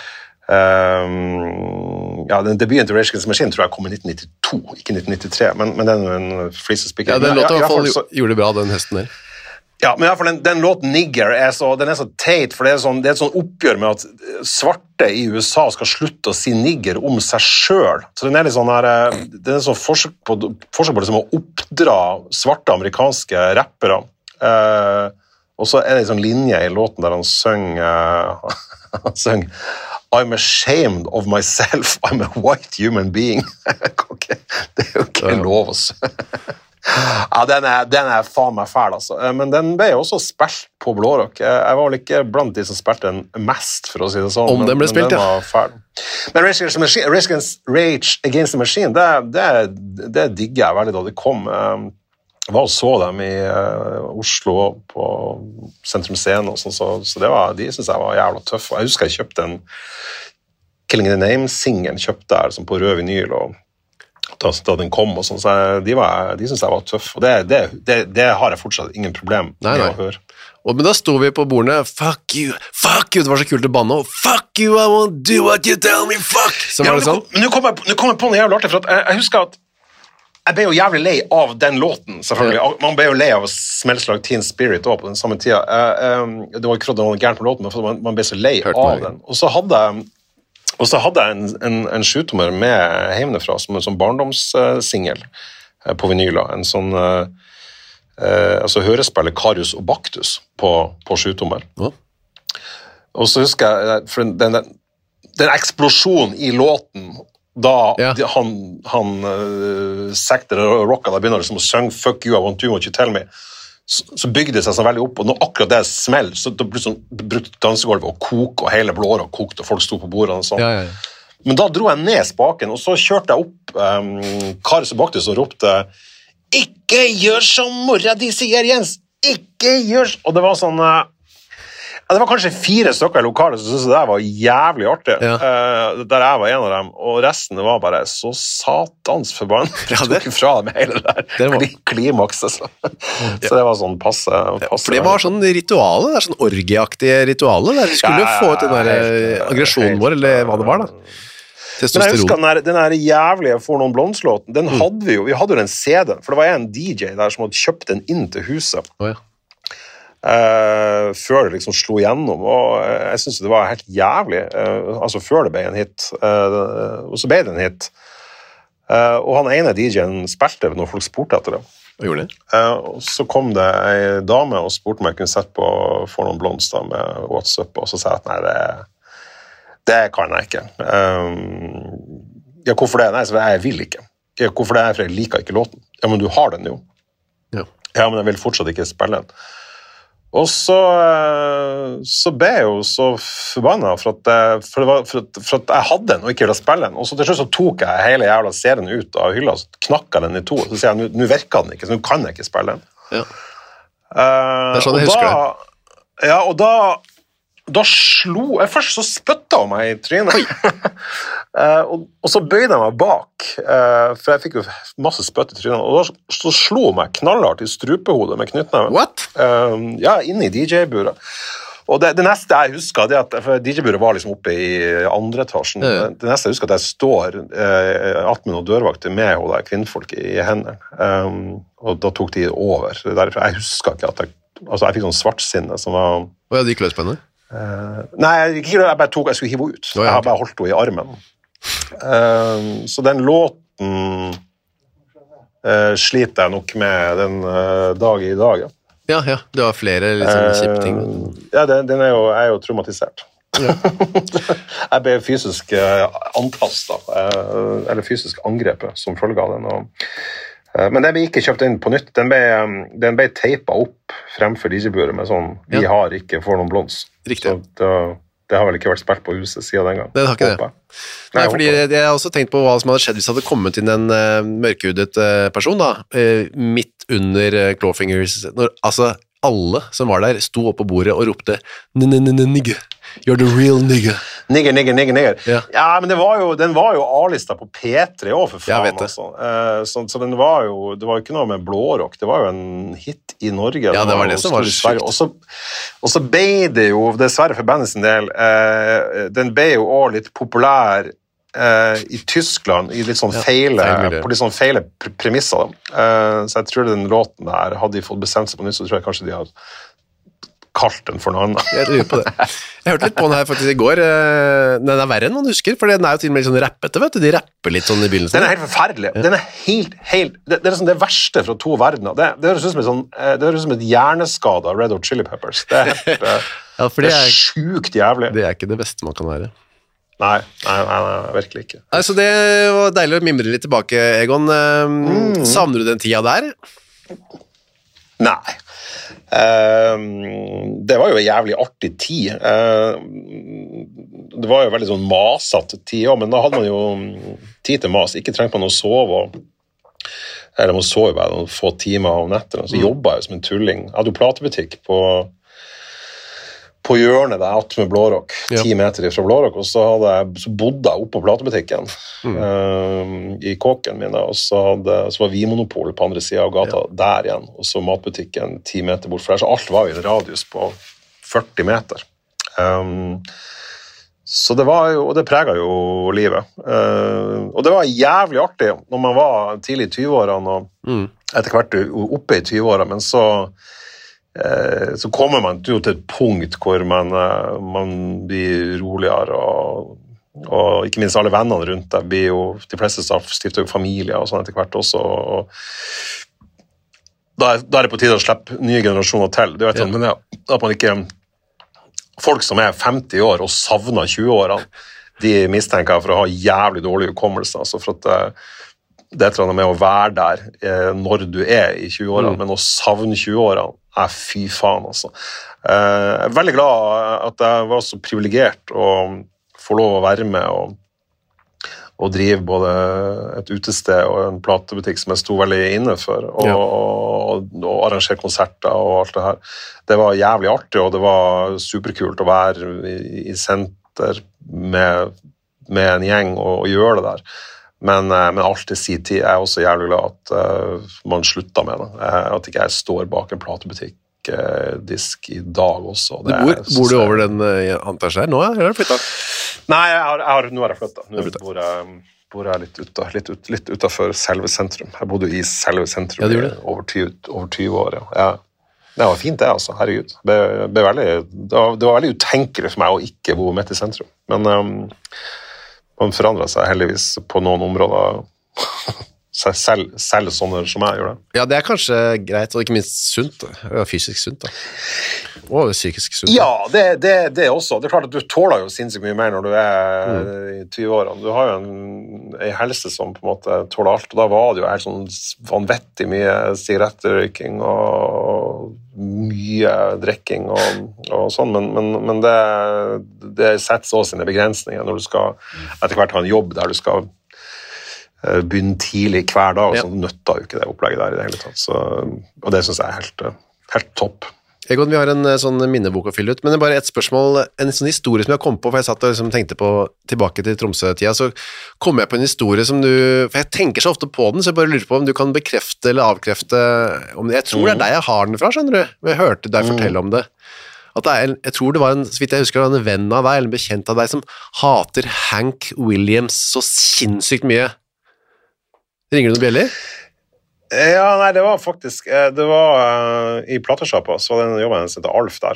um, ja den debuten til Rage Against the Machine tror jeg kom i nitten nittito, ikke nitten nittitre, men, men den er en flisespikker. Ja, den låten i hvert fall så... gjorde det bra den høsten der. Ja, men i hvert fall den, den låten Nigger er så, den er så teit, for det er, sånn, det er et sånn oppgjør med at svarte i U S A skal slutte å si nigger om seg selv. Så den er litt sånn her, det er sånn forsøk på, forsøk på liksom å oppdra svarte amerikanske rappere. Uh, Og så er det en sånn linje i låten der han synger, uh, han synger I'm ashamed of myself, I'm a white human being. Okay. Det er jo ikke lov å si. Ja, den er, den er faen meg fæl, altså. Men den ble jo også spilt på Blårock. Jeg var vel ikke blant de som spilte den mest, for å si det sånn. Om den ble men, spilt, men den var fæl. Men Rage Against the Machine, Rage Against, Rage Against the Machine det, det, det digger jeg veldig da det kom. Jeg var og så dem i uh, Oslo på Sentrum Scene og sånn, så, så det var, de synes jeg var jævla tøff. Jeg husker jeg kjøpte en Killing in the Name-singen, kjøpte der som på rød vinyl, og da, da den kom og sånn, så jeg, de, var, de synes jeg var tøff. Og det, det, det, det har jeg fortsatt ingen problem med nei, nei. å høre. Og, men da sto vi på bordene, fuck you, fuck you, det var så kult å banne, og fuck you, I won't do what you tell me, fuck! Så var ja, det sånn. Men nå kom jeg, nå kom jeg på noe jævlig artig, for at jeg, jeg husker at jeg ble jo jævlig lei av den låten, selvfølgelig. Ja. Man ble jo lei av Smells Like Teen Spirit også på den samme tida. Uh, um, det var ikke for at det var gærent på låten, men man, man ble så lei Hørt av meg. Den. Og så hadde jeg, og så hadde jeg en, en, en sjutommer med hjemmefra som en sånn barndomssingel uh, på vinyla. En sånn, uh, uh, altså hørespillet Karius og Baktus på, på sjutommer. Ja. Og så husker jeg, for den, den, den eksplosjonen i låten, da ja. han, han uh, sekter og rocka, da begynner liksom å synge fuck you, I won't do what you tell me, så, så bygde det seg så veldig opp, og når akkurat det smell, så da plutselig brukte dansegulvet å koke, og hele blåret kokte, og folk sto på bordet og sånn. Ja, ja, ja. Men da dro jeg ned spaken, og så kjørte jeg opp um, Karius og Baktus og ropte ikke gjør som mora di sier, Jens, ikke gjør, og det var sånn uh, ja, det var kanskje fire stykker i lokalet som syntes det der var jævlig artig, ja. uh, der jeg var en av dem, og resten var bare så satans forbann. Jeg tok fra dem hele det der, det var... klimaks, altså. Så det var sånn passe, passe ja, for det var sånn rituale, det er sånn orgieaktige rituale, der vi skulle jo ja, få ut den der aggresjonen vår, eller hva det var da. Men jeg husker den der, den der jævlige For Noen Blondes-låten, den hadde vi jo, vi hadde jo den C D-en, for det var en D J der som hadde kjøpt den inn til huset. Oh, ja. Uh, før det liksom slo gjennom, og uh, jeg synes det var helt jævlig, uh, altså før det ble en hit, uh, og så ble det en hit, uh, og han ene D J-en spilte når folk spurte etter det. Hva gjorde det? Uh, og så kom det en dame og spurte om jeg kunne sette på For Noen Blondes da, med What's Up, og så sa jeg at nei, det, Det kan jeg ikke. Um, ja, hvorfor det? Nei, så jeg vil ikke. Ja, hvorfor det er, for jeg liker ikke låten. Ja, men du har den jo. Ja. Ja, men jeg vil fortsatt ikke spille den. Og så, så ble jeg jo så forbannet for at, for, det var, for, at, for at jeg hadde den og ikke ville spille den. Og så til slutt så tok jeg hele jævla serien ut av hylla, så knakket den i to. Så sier jeg, nå virker den ikke, så nå kan jeg ikke spille den. Ja. Det er sånn jeg husker da, det. Ja, og da, da slo jeg først, så spyttet hun meg i trynet. uh, og, og så bøyde jeg meg bak, uh, for jeg fikk jo masse spytt i trynet, og da så slo hun meg knallhardt i strupehodet med knyttneven. What? Uh, ja, inne i D J-buret. Og det, det neste jeg husker, det er at for D J-buret var liksom oppe i andre etasjen. Ja, ja. Det, det neste jeg husker at jeg står uh, attmed noen dørvakter med og der kvinnfolk i hendene. Um, og da tok de over. Derfor, jeg husker ikke at jeg, altså jeg fikk sånn svartsinne som var... Og jeg gikk løs på henne? Uh, nei, jeg, jeg bare tok, jeg skulle hive henne ut. Oh, ja, okay. Jeg bare holdt henne i armen. Uh, så den låten uh, sliter jeg nok med den uh, dag i dag. Ja, ja, ja. Det var flere liksom, uh, kjipe ting. Ja, den, den er, jo, er jo traumatisert. Ja. Jeg ble fysisk uh, antastet, uh, eller fysisk angrepet som følge av den, og men den ble ikke kjøpt inn på nytt. Den ble, den ble teipet opp fremfor D J-buret med sånn, vi ja. har ikke for noen blons. Riktig. Så det, det har vel ikke vært spilt på huset siden den gang. Det har ikke det. Nei, fordi jeg har også tenkt på hva som hadde skjedd hvis det hadde kommet inn en uh, mørkhudet uh, person da, uh, midt under uh, Clawfingers, når altså alle som var der sto opp på bordet og ropte n-n-n-nigga, you're the real nigga. Nigger, nigger, nigger, nigger. Ja, ja men det var jo, den var jo A-lista på P tre også, for faen. Jeg vet det. Altså. Uh, så, så den var jo, det var jo ikke noe med blårock, det var jo en hit i Norge. Ja, det var, var det som var sykt. Og så, og så ble det jo, dessverre for bandet sin del, uh, den ble jo også litt populær uh, i Tyskland, i litt sånn feile, ja, på litt sånn feile premisser. Uh, så jeg tror den låten der, hadde de fått bestemt seg på nytt, så tror jeg kanskje de hadde kalt den for noe annet. Jeg lurer på det. Jeg hørte litt på den her faktisk i går. Den er verre enn man husker, for den er jo til og med litt sånn rappete, vet du. De rapper litt sånn i begynnelsen. Den er helt forferdelig. Ja. Den er helt, helt, det, det er liksom det verste fra to verdener. Det, det høres ut som et sånn, det høres ut som et hjerneskade av Red Hot Chili Peppers. Det er helt, ja, for det, det er sjukt jævlig. Det er ikke det beste man kan være. Nei, nei, nei, nei virkelig ikke. Nei, så det var deilig å mimre litt tilbake, Egon. Mm. Savner du den tida der? Nei. Uh, det var jo en jævlig artig tid. Uh, det var jo veldig sånn masete tid, ja, men da hadde man jo tid til mas. Ikke trengte man å sove, og, eller man sov jo bare noen få timer om nettene, så mm. jobbet jeg jo som en tulling. Jeg hadde jo platebutikk på, på hjørnet der, att med Blårock, ja. ti meter fra Blårock, og så, hadde jeg, så bodde jeg oppe på platebutikken mm. uh, i kåken min, og så, hadde, så var Vinmonopolet på andre siden av gata ja. der igjen, og så matbutikken ti meter bort for der, så alt var jo i en radius på førti meter. Um, så det var jo, og det preget jo livet. Uh, og det var jævlig artig når man var tidlig i tyve-årene, og mm. etter hvert oppe i tyve-årene, men så så kommer man til et punkt hvor man, man blir roligere, og, og ikke minst alle vennene rundt deg blir jo, de fleste stifter jo familie og sånn etter hvert også, og da er, da er det på tide å slippe nye generasjoner til. Du vet, ja. Men ja, at man ikke, folk som er femti år og savner tjue-årene, de mistenker for å ha jævlig dårlig hukommelse, altså for at det er et eller annet med å være der eh, når du er i tjue-årene, mm. men å savne tjue-årene er fy faen, altså. Eh, jeg er veldig glad at jeg var så privilegert å få lov å være med og, og drive både et utested og en platebutikk som jeg sto veldig inne for, og, ja. og, og arrangere konserter og alt det her. Det var jævlig artig, og det var superkult å være i, i senter med, med en gjeng og, og gjøre det der. Men, men alt til sin tid er jeg også jævlig glad at uh, man slutta med det. Uh, at ikke jeg står bak en platebutikk-disk uh, i dag også. Du bor, er, bor du over den uh, antasjen her nå, eller har du flyttet? Nei, jeg har, jeg har, nå har jeg flyttet. Nå bor jeg, bor jeg litt, ut, litt, ut, litt utenfor selve sentrum. Jeg bodde i selve sentrum ja, i over tyve, over tyve år. Ja. Ja. Det var fint det, altså. Herregud. Det, ble veldig, det, var, det var veldig utenkelig for meg å ikke bo midt i sentrum. Men... Um, man forandrer seg heldigvis på noen områder selv, selv, selv sånne som jeg gjør det. Ja, det er kanskje greit, og ikke minst sunt, da. Fysisk sunt, da. Og psykisk sunt. Ja, det, det, det også. Det er klart at du tåler jo sinnssykt mye mer når du er mm. i tjue-årene. Du har jo en, en helse som på en måte tåler alt, og da var det jo helt sånn vanvettig mye sigarettrøyking og mye drikking og, og sånn, men, men, men det, det setter også sine begrensninger når du skal etter hvert ha en jobb der du skal begynne tidlig hver dag, og sånn nøtter jo ikke det opplegget der i det hele tatt. Så, og det synes jeg er helt, helt topp. Egon, vi har en sånn minnebok å fylle ut, men det er bare et spørsmål, en sånn historie som jeg kom på, for jeg satt og liksom tenkte på tilbake til Tromsø-tida, så kom jeg på en historie som du, for jeg tenker så ofte på den, så jeg bare lurer på om du kan bekrefte eller avkrefte om det. Jeg tror det er deg jeg har den fra, skjønner du? Jeg hørte deg fortelle om det. At det er, jeg tror det var en, så vidt jeg husker, en venn av deg, eller en bekjent av deg, som hater Hank Williams så sinnssykt mye. Ringer du noen bjeller? Ja, nei, det var faktisk, det var uh, i platesjappa, så var det en jobb en som heter Alf der.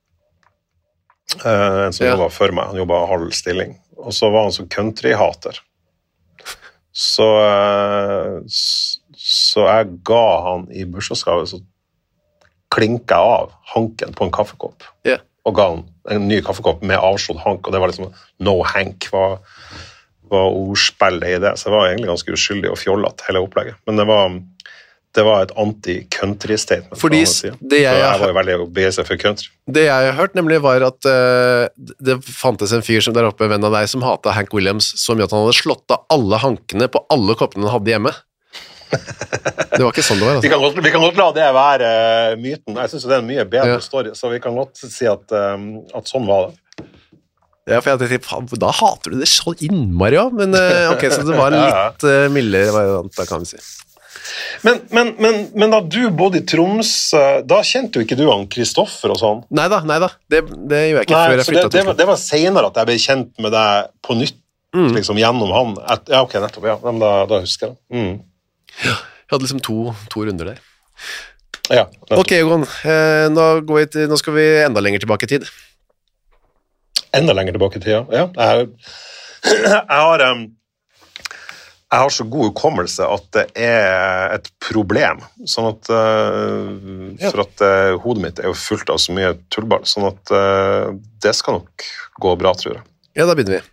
Uh, en som ja. jobbet før meg, han jobbet halv stilling. Og så var han så country-hater. Så, uh, så jeg ga han i bursdagsgave, så klinket jeg av hanken på en kaffekopp. Yeah. Og ga han en ny kaffekopp med avslått hank, og det var liksom no Hank, var... var ordspillet i det, så det var egentlig ganske uskyldig og fjollet hele opplegget, men det var, det var et anti-country-statement. Fordi det jeg, jeg var jo veldig begeistret for country. Det jeg har hørt nemlig var at uh, det fantes en fyr som der oppe, venn av deg, som hatet Hank Williams så mye at han hadde slått av alle hankene på alle koppene han hadde hjemme. Det var ikke sånn det var. Altså. Vi, kan godt, vi kan godt la det være uh, myten. Jeg synes det er en mye bedre ja. story, så vi kan godt si at, um, at sånn var det. Ja, for jeg tenkte, da hater du det så innmari, ja. Men uh, ok, så det var litt uh, mildere variant, da kan vi si. Men, men, men, men da du bodde i Tromsø, da kjente jo ikke du han Kristoffer og sånn? Neida, neida, det, det gjør jeg ikke Nei, før jeg flyttet det, det, var, det var senere at jeg ble kjent med deg på nytt, mm. liksom gjennom han. Et, ja, ok, nettopp, ja, men da, da husker jeg det. Mm. Ja, jeg hadde liksom to, to runder der. Ja, nettopp. Ok, Egon, eh, nå, går vi til, nå skal vi enda lenger tilbake i tid. Enda lenger tilbake i tida, ja. Jeg, jeg, har, um, jeg har så god hukommelse at det er et problem, sånn at, uh, ja. for at uh, hodet mitt er jo fullt av så mye tullball, sånn at uh, det skal nok gå bra, tror jeg. Ja, da begynner vi.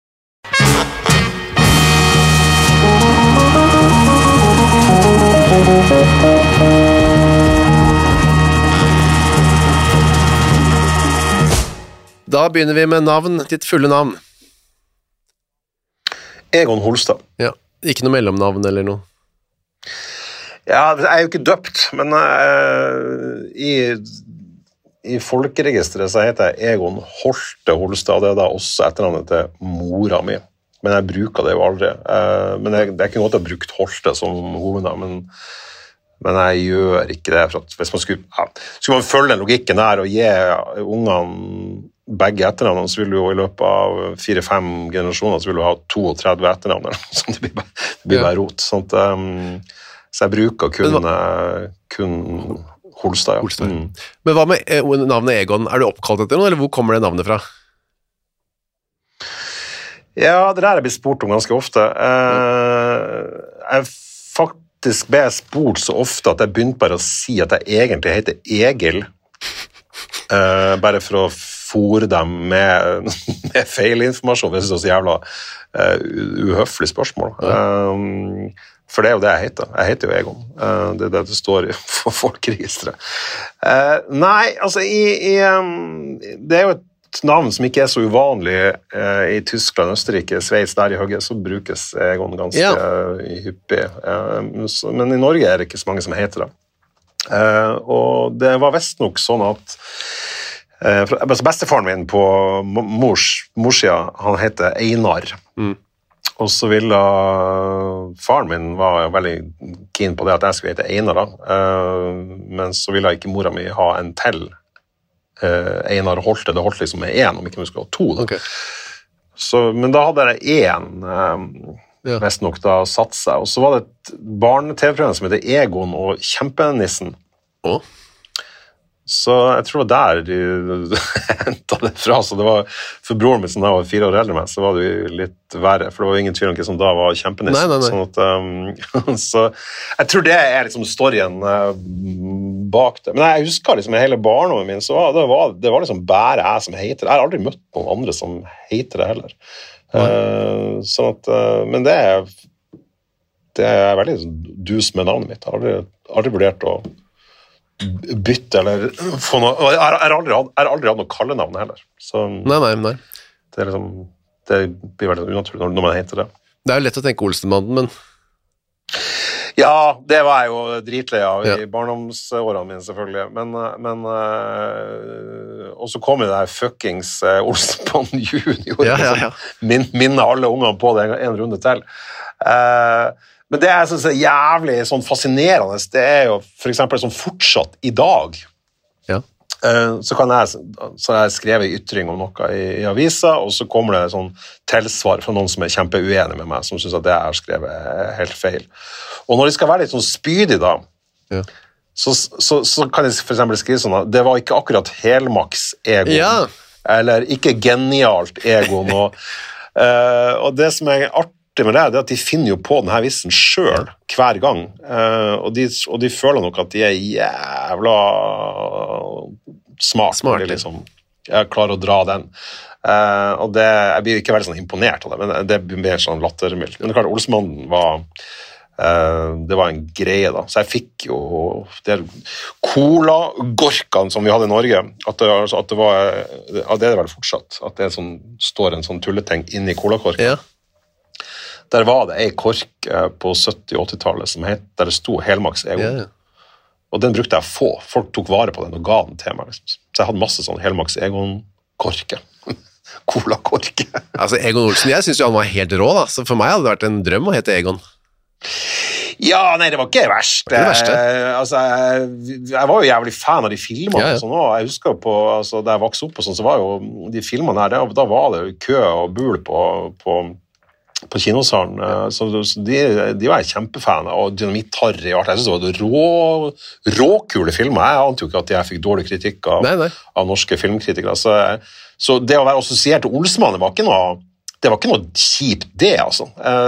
Da begynner vi med navn, ditt fulle navn. Egon Holstad. Ja, ikke noe mellomnavn eller noe? Ja, jeg er jo ikke døpt, men uh, i, i folkeregisteret så heter jeg Egon Holte Holstad, det er da også etternavnet til mora mi. Men jeg bruker det jo aldri. Uh, men jeg, det er ikke godt å ha brukt Holte som hovednavn, men, men jeg gjør ikke det. For at hvis man skulle, ja, skulle man følge den logikken der og gi ungene begge etternavnene, så vil du jo i løpet av fire-fem generasjoner så vil du ha trettito etternavn, så det blir bare, det blir bare rot. Sånn at, um, så jeg bruker kun, uh, kun Holstad, ja. Holstad. Mm. Men hva med navnet Egon? Er du oppkalt etter noe, eller hvor kommer det navnet fra? Ja, det der er blitt spurt om ganske ofte. Uh, jeg faktisk ble spurt så ofte at jeg begynte bare å si at jeg egentlig heter Egil, uh, bare for å fôre dem med, med feilinformasjon. Jeg synes det er så jævla uh, uhøflig spørsmål. Um, for det er jo det jeg heter. Jeg heter jo Egon. Uh, det er det det står i for folkeregisteret. Uh, nei, altså, i, i, um, det er jo et navn som ikke er så uvanlig uh, i Tyskland, Østerrike, Sveits, der i Høgge, så brukes Egon ganske ja. uh, hyppig. Uh, så, men i Norge er det ikke så mange som heter det. Uh, og det var vest nok sånn at Uh, altså bestefaren min på mors, morssida, han heter Einar. Mm. Og så ville uh, faren min var veldig keen på det at jeg skulle hete Einar da. Uh, men så ville ikke mora mi ha en til uh, Einar Holte. Det holdt liksom med én, om ikke vi skulle ha to. Da. Okay. Så, men da hadde jeg én, um, ja. mest nok da satt seg. Og så var det et barne-tv-program som heter Egon og Kjempenissen. Oh. Så jeg tror det var der de hentet det fra, så det var, for broren min som da var fire år eldre med, så var det jo litt verre, for det var jo ingen tvil om hva som da var kjempenissen. Nei, nei, nei. Sånn at, um, så jeg tror det er liksom storyen uh, bak det. Men jeg husker liksom i hele barndommen min, så var det, var, det var liksom bare jeg som heter det. Jeg har aldri møtt noen andre som heter det heller. Uh, sånn at, uh, men det er, det er veldig dus med navnet mitt. Jeg har aldri, aldri vurdert å bytte eller få noe, og jeg har aldri, aldri hatt noe kallenavn heller, så nei, nei, nei. Det, er liksom, det blir veldig unaturlig når man heter det. Det er jo lett å tenke Olsenbanden, men ja, det var jeg jo dritlei av i ja. barndomsårene mine selvfølgelig, men, men uh, og så kom jo det her fuckings uh, Olsenbanden junior, ja, ja, ja. Min, minne alle ungene på det en, en runde til. Uh, Men det jeg synes er jævlig sånn fascinerende, det er jo for eksempel sånn fortsatt i dag. Ja. Så kan jeg, så har jeg skrevet ytring om noe i, i avisa, og så kommer det sånn tilsvar fra noen som er kjempeuenig med meg, som synes at det jeg har skrevet er helt feil. Og når de skal være litt sånn spydig da, ja. så, så, så kan jeg for eksempel skrive sånn at det var ikke akkurat helmaks egon, ja. eller ikke genialt egon, og, uh, og det som er artig, med det, det er at de finner jo på denne vissen selv hver gang, uh, og, de, og de føler nok at de er jævla smart, smart de liksom, jeg klarer å dra den, uh, og det, jeg blir ikke veldig sånn imponert av det, men det blir mer sånn lattermild. Men det er klart, Olsenbanden var uh, det var en greie da, så jeg fikk jo det cola-gorkene som vi hadde i Norge, at det, at det var, ja, det er det vel fortsatt, at det sånn, står en sånn tulleteng inne i cola-korken. Ja. Der var det en kork på sytti- og åttitallet som het, der det sto helmaks egon. Yeah. Og den brukte jeg få. Folk tok vare på den og ga den til meg. Liksom. Så jeg hadde masse sånn helmaks egon-korke. Cola-korke. Altså Egon Olsen, jeg synes jo han var helt rå da. Så for meg hadde det vært en drøm å hete Egon. Ja, nei, det var ikke verst. Det var ikke det verste. Jeg, altså, jeg, jeg var jo jævlig fan av de filmene. Ja, ja. Sånn, og jeg husker på, altså, da jeg vokste opp og sånn, så var jo de filmene her, da var det jo kø og bul på... på på kinosalen, så de, de var jeg kjempefan av, og Dynamitt Harry og alt, jeg synes det var rå, råkule filmer, jeg ante jo ikke at jeg fikk dårlig kritikk av, nei, nei. Av norske filmkritikere, så, så det å være assosiert til Olsmannen var ikke noe, det var ikke noe kjipt det, altså.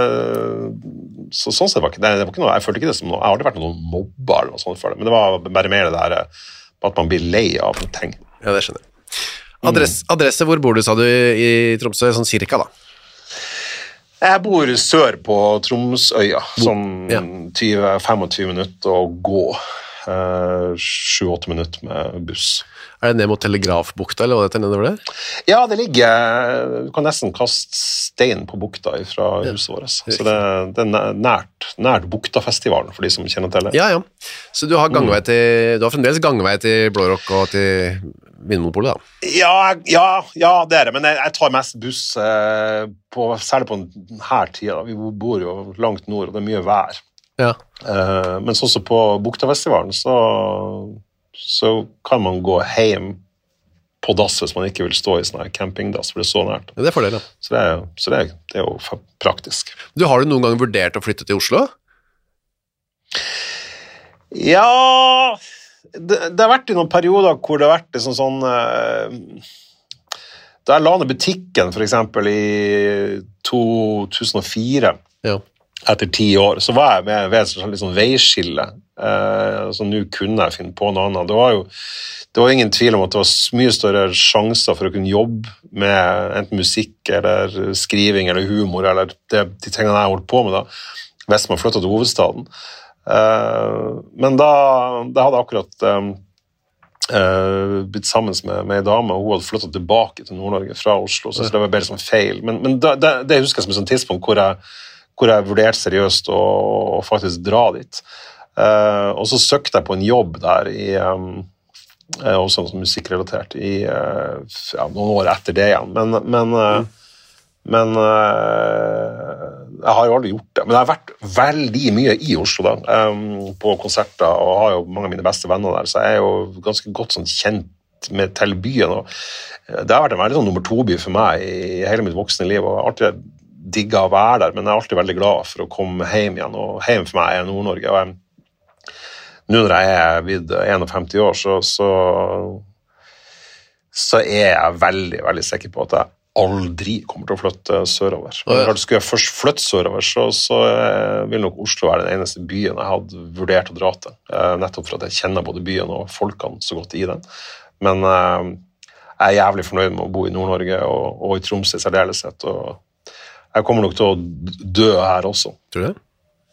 Så sånn sett var ikke det, det var ikke noe, jeg følte ikke det som noe, jeg har aldri vært noen mobber eller noe sånt for det, men det var bare mer det der, at man blir lei av ting. Ja, det skjønner jeg. Adresse, mm. adresse, hvor bor du, sa du, i Tromsø, sånn cirka da? Jeg bor sør på Tromsøya, sånn ja. tjue til tjuefem minutter å gå, sju til åtte minutter med buss. Er det ned mot Telegrafbukta, eller hva det er nedover der? Ja, det ligger, du kan nesten kaste stein på bukta fra huset vårt, ja. Så det, det er nært, nært Buktafestivalen, for de som kjenner til det. Ja, ja. Så du har gangvei til, du har fremdeles gangvei til Blårock og til Vinmonopolet, da? Ja, ja, ja, det er det, men jeg, jeg tar mest buss, eh, på, særlig på denne tiden. Vi bor jo langt nord, og det er mye vær. Ja. Eh, men sånn som på Buktafestivalen, så, så kan man gå hjem på dass hvis man ikke vil stå i sånn her campingdass, for det er så nært. Ja, det er fordel, da. Så, det er, så det, er, det er jo praktisk. Du, har du noen gang vurdert å flytte til Oslo? Ja... Det, det har vært i noen perioder hvor det har vært liksom sånn uh, da jeg la ned butikken for eksempel i to tusen og fire, ja. Etter ti år, så var jeg med ved et sånn liksom veiskille, uh, så nå kunne jeg finne på noe annet. Det var jo det var ingen tvil om at det var mye større sjanser for å kunne jobbe med enten musikk eller skriving eller humor eller det, de tingene jeg holdt på med da, hvis man flyttet til hovedstaden. Uh, men da, da hadde jeg akkurat um, uh, blitt sammen med, med en dame, og hun hadde flyttet tilbake til Nord-Norge fra Oslo, så det var bare sånn feil. Men, men da, det, det husker jeg som et sånt tidspunkt hvor jeg, hvor jeg vurderte seriøst å, å faktisk dra dit. Uh, og så søkte jeg på en jobb der i um, også sånn musikkrelatert i uh, ja, noen år etter det igjen. Men, men uh, mm. Men uh, jeg har jo aldri gjort det. Men jeg har vært veldig mye i Oslo da, um, på konserter, og har jo mange av mine beste venner der, så jeg er jo ganske godt sånn, kjent med til byen. Og det har vært en veldig sånn nummer to-by for meg i hele mitt voksne liv, og jeg har alltid digget å være der, men jeg er alltid veldig glad for å komme hjem igjen, og hjem for meg er Nord-Norge. Og jeg, nå når jeg er blitt femti år, så, så, så er jeg veldig, veldig sikker på at jeg aldri kommer til å flytte sørover. Men ja. Skulle jeg først flytte sørover, så, så vil nok Oslo være den eneste byen jeg hadde vurdert å dra til. Nettopp for at jeg kjenner både byen og folkene så godt i den. Men jeg er jævlig fornøyd med å bo i Nord-Norge og, og i Tromsø i særdeleshet, og jeg kommer nok til å dø her også. Tror du det?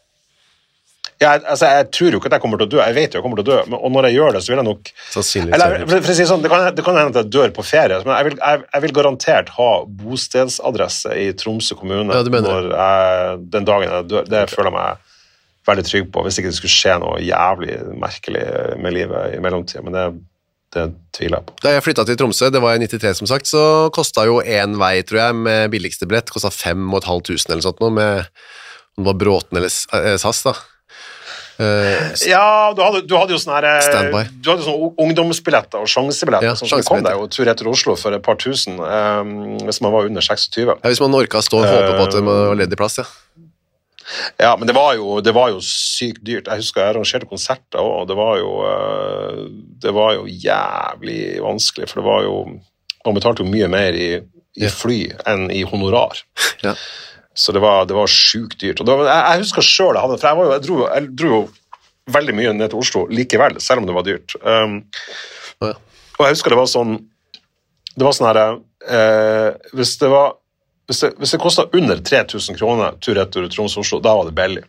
Ja, altså, jeg tror jo ikke at jeg kommer til å dø, jeg vet jo jeg kommer til å dø, men, og når jeg gjør det, så vil jeg nok... Eller, for, for å si sånn, det kan, det kan hende at jeg dør på ferie, men jeg vil, jeg, jeg vil garantert ha bostedsadresse i Tromsø kommune ja, når jeg, den dagen jeg dør. Det okay. føler jeg meg veldig trygg på, hvis ikke det skulle skje noe jævlig merkelig med livet i mellomtiden, men det, det tviler jeg på. Da jeg flyttet til Tromsø, det var i nittitre som sagt, så kostet jo en vei, tror jeg, med billigste billett, kostet fem og et halvt tusen eller sånt noe, med om det var Bråten eller S A S da. Uh, ja, du hadde, du hadde jo sånne her, du hadde sånne ungdomsbilletter og sjansebilletter, ja, sånn som kom deg jo tur etter Oslo for et par tusen, um, hvis man var under seksogtyve. Ja, hvis man orket å stå og håpe på at det var ledig plass, ja. Ja, men det var jo, det var jo sykt dyrt. Jeg husker jeg arrangerte konserter, og det var jo, uh, det var jo jævlig vanskelig, for det var jo, man betalte jo mye mer i, i ja. fly enn i honorar. Ja. Så det var, det var sykt dyrt. Og det var, jeg, jeg husker selv, jeg, hadde, for jeg, var jo, jeg, dro, jeg dro jo veldig mye ned til Oslo likevel, selv om det var dyrt. Um, ja. Og jeg husker det var sånn, det var sånn her, eh, hvis det var, hvis det, hvis det kostet under tre tusen kroner tur etter Tromsø-Oslo, da var det billig.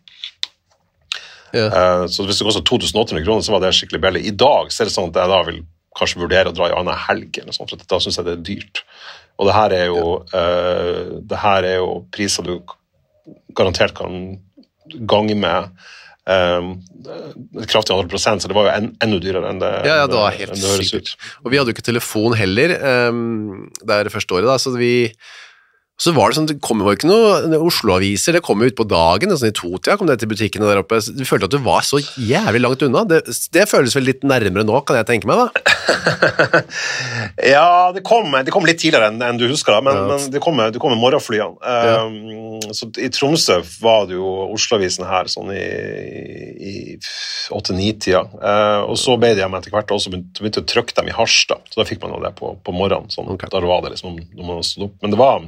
Ja. Uh, så hvis det kostet to tusen åtte hundre kroner, så var det skikkelig billig. I dag så er det sånn at jeg da vil kanskje vurdere å dra i annen helg, eller sånt, for da synes jeg det er dyrt. Og det her er jo, uh, det her er jo priser du garantert kan gange med um, et kraftig antall prosent, så det var jo en, enda dyrere enn det, ja, ja, det var helt det høres ut. Og vi hadde jo ikke telefon heller um, det er det første året da, så vi så var det sånn, det kom jo ikke noen Oslo-aviser, det kom jo ut på dagen, sånn i to-tida kom det til butikkene der oppe, du følte at du var så jævlig langt unna, det, det føles vel litt nærmere nå, kan jeg tenke meg da? Ja, det kom, det kom litt tidligere enn, enn du husker da, men, ja. men det kom, det kom med morgenflyene. Ja. Um, så i Tromsø var det jo Oslo-avisen her, sånn i, i åtte-ni-tida, uh, og så ble det hjemme etter hvert også, begynte å trykke dem i Harstad, så da fikk man jo det på, på morgenen, sånn, okay. Der var det liksom, når man stod opp, men det var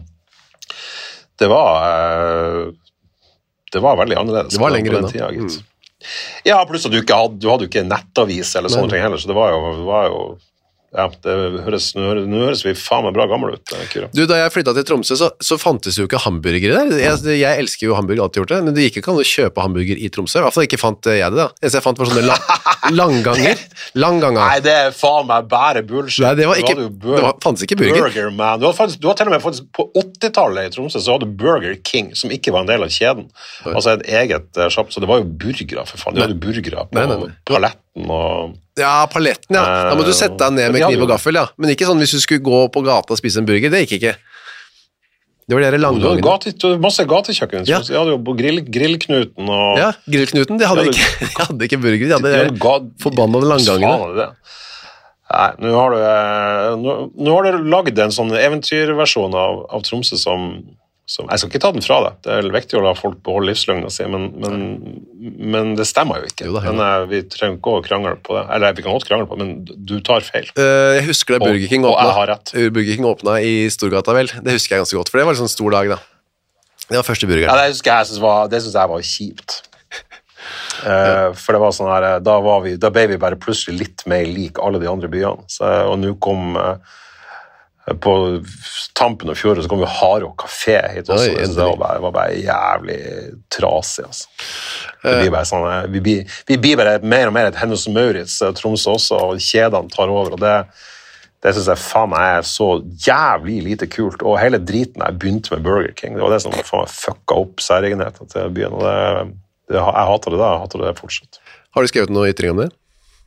Det var Det var veldig annerledes. Det var lenger unna. Mm. Ja, pluss at du ikke hadde, du hadde jo ikke nettavis eller sånne ting heller, så det var jo, det var jo ja, det høres, nå, høres, nå høres vi faen meg bra gammel ut, Kyrre. Du, da jeg flyttet til Tromsø, så, så fantes jo ikke hamburgere der. Jeg, jeg elsker jo hamburger, alltid gjort det, men det gikk ikke an å kjøpe hamburger i Tromsø. I hvert fall ikke fant jeg det da. Det jeg fant var sånne la, langganger. Langganger. Nei, det er faen meg bare bullshit. Nei, det var ikke, det, var, det var, fantes ikke burger. Burger, man. Du hadde, faktisk, du hadde til og med faktisk på åttitallet i Tromsø, så hadde Burger King, som ikke var en del av kjeden. Oi. Altså et eget uh, shop, så det var jo burgere, for faen. Du hadde burgere på nei, nei, nei. Paletten og... Ja, paletten, ja. Da må du sette deg ned med kniv og gaffel, ja. Men ikke sånn hvis du skulle gå på gata og spise en burger, det gikk ikke. Det var de langgangene. Du hadde gate, masse gatekjøkken, ja. Jeg hadde jo på grill, grillknuten og... Ja, grillknuten, de hadde, de hadde, ikke, de hadde ikke burger, de hadde, de hadde ga... forbannede langgangene. Nei, nå har du, nå, nå har du laget en sånn eventyrversjon av, av Tromsø som... som jeg skal ikke ta den fra deg, det er viktig å la folk beholde livsløgnen sin, men, men, men det stemmer jo ikke. Jo, men uh, vi trenger ikke å krangle på det, eller vi kan godt krangle på det, men du tar feil. Uh, jeg husker det Burger King og, og åpnet, jeg har rett. Burger King åpnet i Storgata vel, det husker jeg ganske godt, for det var en sånn stor dag da. Det var første burger. Ja, det husker jeg, synes var, det synes jeg var kjipt. Uh, ja. For det var sånn her, da, var vi, da ble vi bare plutselig litt mer lik alle de andre byene, så, og nå kom... Uh, på tampen av fjorden så kom vi Haro Café hit også, Oi, det var bare, var bare jævlig trasig, altså. Det blir bare sånn, vi blir, vi blir bare mer og mer et Hennes og Maurits, Tromsø også, og kjedene tar over, og det, det synes jeg faen meg er så jævlig lite kult, og hele driten jeg begynte med Burger King, det var det som faen meg fucka opp særegenheten til byen, og det, det, jeg hater det da, jeg hater det fortsatt. Har du skrevet noe ytring om det?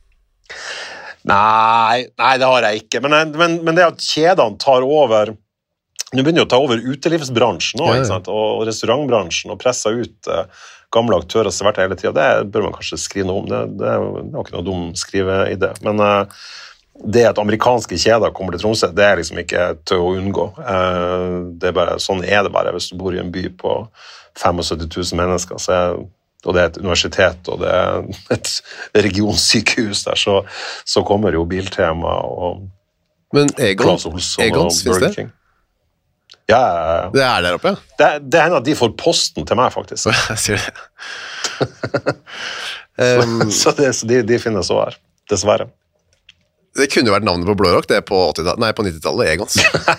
Nei, nei, det har jeg ikke, men, men, men det at kjedene tar over, nå begynner de å ta over utelivsbransjen også, ja, ja. Ikke sant? Og restaurantbransjen, og presser ut uh, gamle aktører som har vært hele tiden, det bør man kanskje skrive noe om, det, det er jo ikke noe dum skriveidé, men uh, det at amerikanske kjeder kommer til Tromsø, det er liksom ikke til å unngå, uh, det er bare, sånn er det bare, hvis du bor i en by på syttifem tusen mennesker, så er og det er et universitet, og det er et regionsykehus der, så, så kommer jo Biltema og Men Egon, Claes Olsson Egons, og finnes Burger det? King. Ja, ja, ja. Det er der oppe, ja. Det, det hender at de får posten til meg, faktisk. Jeg sier det. så så, det, så de, de finnes også her, dessverre. Det kunne jo vært navnet på Blårock, det er på, åttitallet, nei, på nittitallet, Egons.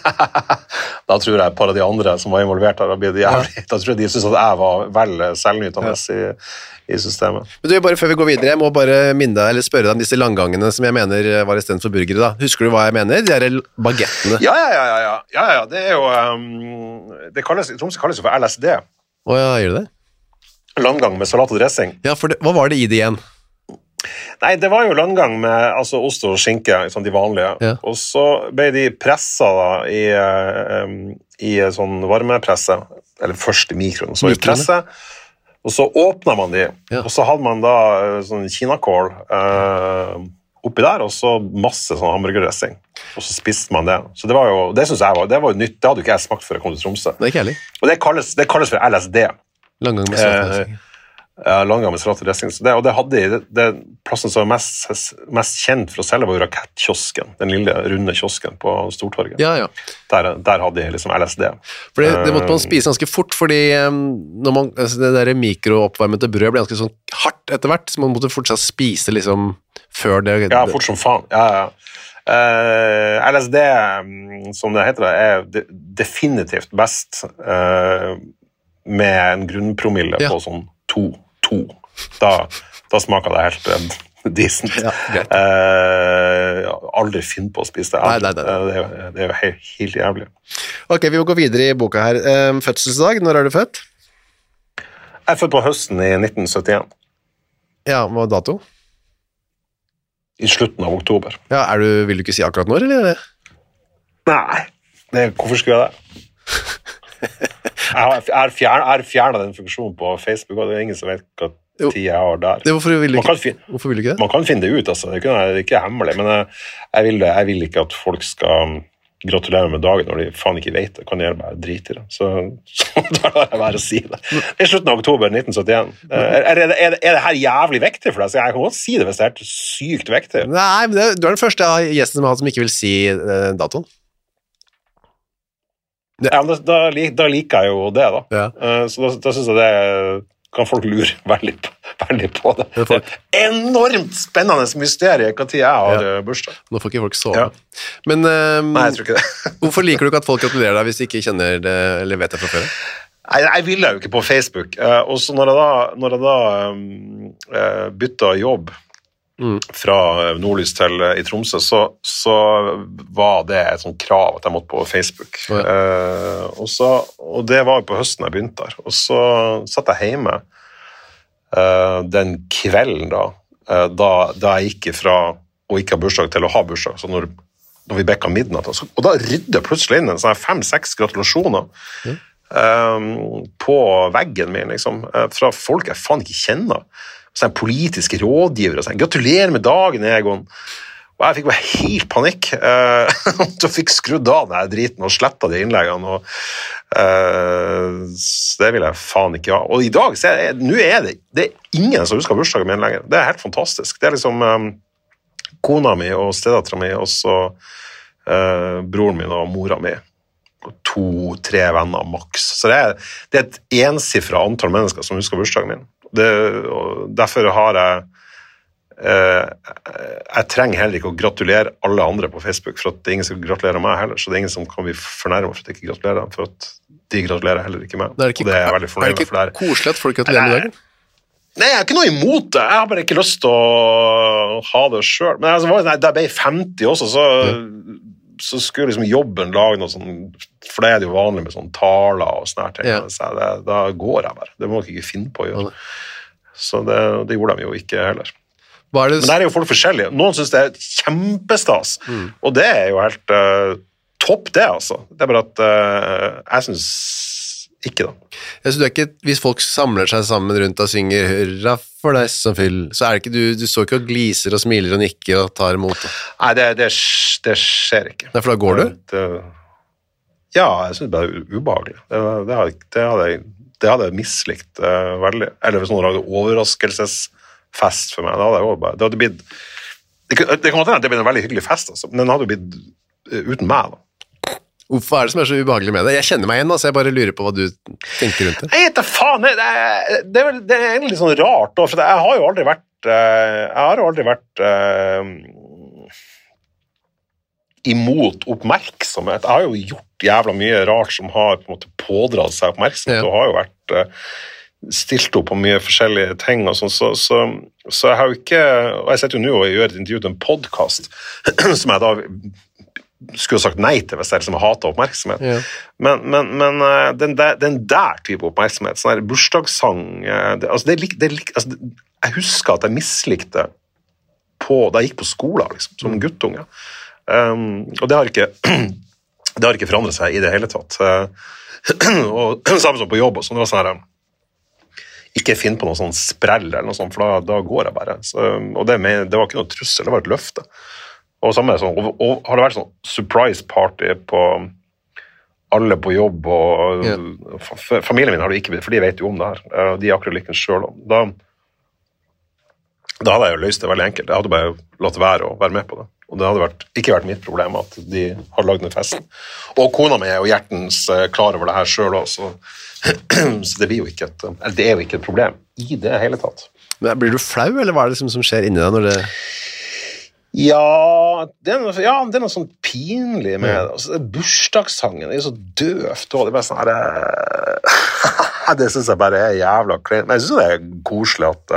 Da tror jeg et par av de andre som var involvert her, da, blir det jævlig. Da tror jeg de synes at jeg var vel selvnytende ja. i, i systemet. Men du, bare før vi går videre, jeg må bare minne deg, eller spørre deg om disse langgangene som jeg mener var i stedet for burgere da. Husker du hva jeg mener? De der bagettene. Ja, ja, ja, ja, ja, ja, det er jo, um, det kalles, Tromsø kalles jo for L S D. Åja, gjør det det? Langgang med salat og dressing. Ja, for det, hva var det i det igjen? Nei, det var jo langgang med altså, ost og skinke, sånn de vanlige. Ja. Og så ble de presset da, i, um, i sånn varmepresse, eller først i mikroen, så i presse, og så åpnet man de, ja. Og så hadde man da sånn kinakål uh, oppi der, og så masse sånn hamburgerdressing, og så spiste man det. Så det var jo, det synes jeg var, det var jo nytt, det hadde jo ikke jeg smakt før jeg kom til Tromsø. Det er ikke ærlig. Og det kalles, det kalles for L S D. Langgang med salat. Uh, Ja, langgang med salat og dressing. Så det, og det hadde det, det plassen som var mest, mest kjent for å selge var jo Rakettkiosken, den lille runde kiosken på Stortorget. Ja, ja. Der, der hadde de liksom L S D. For det, det måtte man spise ganske fort, fordi når man, altså det der mikrooppvarmete brød ble ganske sånn hardt etter hvert, så man måtte fortsatt spise liksom før det... Ja, fort som faen. Ja, ja. Uh, L S D, som det heter, er de, definitivt best uh, med en grunnpromille ja. På sånn to. To. Da, da smaker det helt uh, decent. Ja, uh, aldri finn på å spise det. Nei, nei, nei. Uh, det, er, det er jo helt, helt jævlig. Ok, vi må gå videre i boka her. Um, fødselsdag, når er du født? Jeg er født på høsten i nitten syttien. Ja, hva er dato? I slutten av oktober. Ja, er du, vil du ikke si akkurat når, eller? Nei, det, hvorfor skulle jeg det? Jeg har fjernet fjern den funksjonen på Facebook, og det er ingen som vet hva tid jeg har der. Det, hvorfor, vil ikke, finne, hvorfor vil du ikke det? Man kan finne det ut, altså. Det er ikke, det er ikke hemmelig, men jeg, jeg, vil, jeg vil ikke at folk skal gratulere med dagen når de faen ikke vet det. Kan gjøre bare drit i det. Så, så da lar jeg være å si det. Det er slutten av oktober nitten syttien. Er, er, det, er, det, er det her jævlig viktig for deg? Så jeg kan godt si det hvis det er helt sykt viktig. Nei, men det, du er den første gjesten som har hatt som ikke vil si uh, datoen. Ja, men da, da, da liker jeg jo det, da. Ja. Uh, så da, da synes jeg det kan folk lure veldig, veldig på det. Det er enormt spennende mysterie hva tid jeg har ja. Bursdag. Nå får ikke folk sove. Ja. Men um, Nei, jeg tror ikke det. Hvorfor liker du ikke at folk gratulerer deg hvis de ikke kjenner det, eller vet det fra før? Nei, jeg ville jo ikke på Facebook. Uh, og så når jeg da, når jeg da um, uh, bytta jobb, Mm. fra Nordlys til uh, i Tromsø, så, så var det et sånt krav at jeg måtte på Facebook. Oh, ja. uh, og, så, og det var jo på høsten jeg begynte der. Og så satt jeg hjemme uh, den kvelden da, uh, da, da jeg gikk fra å ikke ha bursdag til å ha bursdag, så når, når vi bekka midnatt. Og, og da rydde plutselig inn en sånn fem-seks gratulasjoner mm. um, på veggen min, liksom, uh, fra folk jeg faen ikke kjenner. Sånn politiske rådgivere og sånn, gratulerer med dagen, Egon. Og jeg fikk bare helt panikk. Uh, så fikk skrudd av den driten og slettet de innleggene. Og, uh, så det vil jeg faen ikke ha. Og i dag, så er, nå er det, det er ingen som husker bursdagen min lenger. Det er helt fantastisk. Det er liksom um, kona mi og stedatteren min, og så uh, broren min og mora mi. Og to-tre venner maks. Så det er, det er et ensifret antall mennesker som husker bursdagen min. Det, derfor har jeg eh, jeg trenger heller ikke å gratulere alle andre på Facebook, for at det er ingen som gratulerer meg heller, så det er ingen som kan bli fornærmet for at jeg ikke gratulerer dem, for at de gratulerer heller ikke meg. Det er ikke, og det er jeg veldig fornøyd med. Er det ikke koselig at folk gratulerer med dagen? Nei, jeg har ikke noe imot det. Jeg har bare ikke lyst til å ha det selv. Men altså, da jeg ble femti også, så, mm. så skulle liksom jobben lage noe sånn, for det er det jo vanlig med sånn taler og sånne ting. Ja. Så det, da går jeg bare. Det må jeg ikke finne på å gjøre. Så det, det gjorde de jo ikke heller. Det... Men der er jo folk forskjellige. Noen synes det er kjempestas, mm. og det er jo helt uh, topp det, altså. Det er bare at uh, jeg synes ikke da. Jeg synes det er ikke, hvis folk samler seg sammen rundt og synger hurra for deg som fyll, så er det ikke, du, du så ikke og gliser og smiler og nikker og tar imot. Nei, det, det, det skjer ikke. Nei, for da går du? Det, det, ja, jeg synes det er ubehagelig. Det, det, hadde, det hadde jeg det hadde jeg mislikt uh, veldig. Eller hvis noen hadde overraskelsesfest for meg, det hadde jeg også bare, det hadde blitt, det, det kan være at det blir en veldig hyggelig fest, altså, men den hadde blitt uh, uten meg da. Hvorfor er det som er så ubehagelig med det? Jeg kjenner meg igjen, altså, jeg bare lurer på hva du tenker rundt det. Jeg vet da faen, det er, det er, det er egentlig sånn rart, da, for jeg har jo aldri vært, uh, jeg har jo aldri vært uh, imot oppmerksomhet. Jeg har jo gjort jævla mye rart som har på en måte pådratt seg oppmerksomhet, ja. Og har jo vært uh, stilt opp på mye forskjellige ting og sånn, så, så, så jeg har jo ikke, og jeg sitter jo nå og gjør et intervju til en podcast, som jeg da skulle ha sagt nei til hvis jeg liksom hater oppmerksomhet, ja. men, men, men uh, den, der, den der type oppmerksomhet, sånn her bursdagssang, uh, det, altså det, det, altså det, jeg husker at jeg mislikte på, da jeg gikk på skolen, liksom, som guttunge. Um, og det har ikke det har ikke forandret seg i det hele tatt. Uh, og samme som på jobb, og sånn, det var sånn her, ikke finn på noe sånn sprell eller noe sånt, for da, da går jeg bare. Så, og det, med, det var ikke noe trussel, det var et løfte. Og samme sånn, og, og har det vært sånn surprise party på alle på jobb, og yeah. Familien min har det ikke blitt, for de vet jo om det her. Uh, de er akkurat like selv. Da, da hadde jeg jo løst det veldig enkelt. Jeg hadde bare latt være å være med på det. Og det hadde vært, ikke vært mitt problem at de har laget den festen. Og kona mi er jo hjertens klar over det her selv også, så det, blir jo ikke et, eller det er jo ikke et problem i det hele tatt. Men blir du flau, eller hva er det som, som skjer inni deg når det... Ja, det er noe, ja, det er noe sånn pinlig med det. Altså, bursdagssangen er jo så døvt, og det er bare sånn her, det synes jeg bare er jævla kleint. Men jeg synes det er koselig at...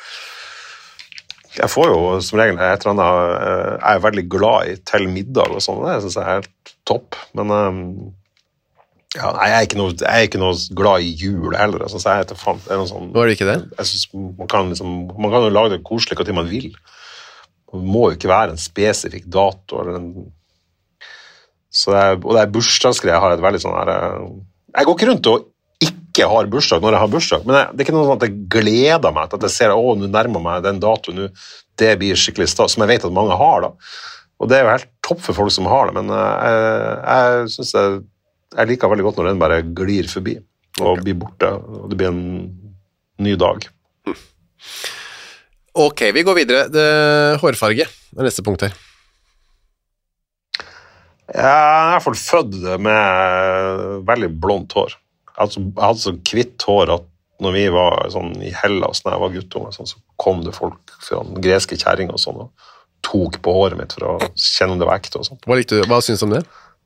Jeg får jo som regel et eller annet, jeg er veldig glad i til middag og sånn, det synes jeg er helt topp, men ja, jeg, er ikke noe, jeg er ikke noe glad i jul heller, jeg synes jeg er, fan, det er noe sånn... Var det ikke det? Jeg synes man kan, liksom, man kan jo lage det koselig hva til man vil. Det må jo ikke være en spesifikk dato, eller en... Så det er, og det er bursdagsgreier, jeg har et veldig sånn her... Jeg går ikke rundt og ikke har bursdag når jeg har bursdag, men det er ikke noe sånn at jeg gleder meg til at jeg ser å, nå nærmer meg den datoen, nå, det blir skikkelig stas, som jeg vet at mange har da, og det er jo helt topp for folk som har det, men jeg, jeg synes jeg, jeg liker veldig godt når den bare glir forbi, og okay. Blir borte, og det blir en ny dag. Mm. Ok, vi går videre. Det, hårfarge er neste punkt her. Jeg er i hvert fall født med veldig blondt hår. Altså, jeg hadde så kvitt hår at når vi var sånn, i Hellas, når jeg var guttunge, sånn, så kom det folk fra greske kjerring og sånn, og tok på håret mitt for å kjenne om det var ekte og sånn. Hva, likte du, hva synes du om det?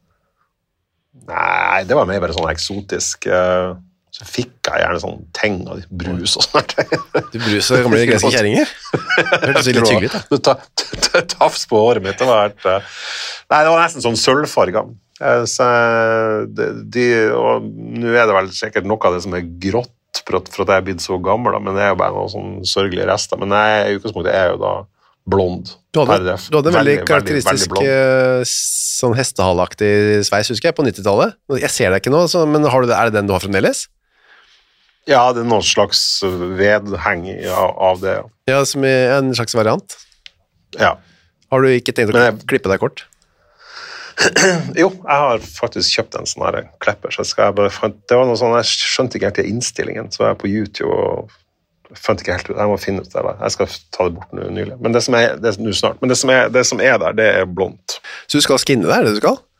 Nei, det var mer bare sånn eksotisk. Så fikk jeg gjerne sånn ting av brus og sånt. Du brus og gamle greske kjerringer? Det hørtes litt hyggelig, da. Du tar tafs på håret mitt, det var helt... Nei, det var nesten sånn sølvfarget. Så de, de, og nå er det vel sikkert noe av det som er grått for at, for at jeg er blitt så gammel, da, men det er jo bare noen sånn sørgelige rester, men jeg, i utgangspunktet er jo da blond. Du hadde, du hadde en veldig, veldig karakteristisk veldig, veldig sånn hestehalaktig sveis, husker jeg, på nittitallet. Jeg ser deg ikke nå, så, men har du det, er det den du har fremdeles? Ja, det er noen slags vedheng av, av det, ja. Ja, som er en slags variant? Ja. Har du ikke tenkt å jeg, klippe deg kort? Jo, jeg har faktisk kjøpt en sånn her klepper, så jeg skal bare, det var noe sånn, jeg skjønte ikke helt i innstillingen, så jeg er på YouTube og fant ikke helt ut, jeg må finne ut det der, jeg skal ta det bort nå nylig, men det som er, det er nå snart, men det som er, det som er der, det er blondt. Så du skal skinne der, er det du skal?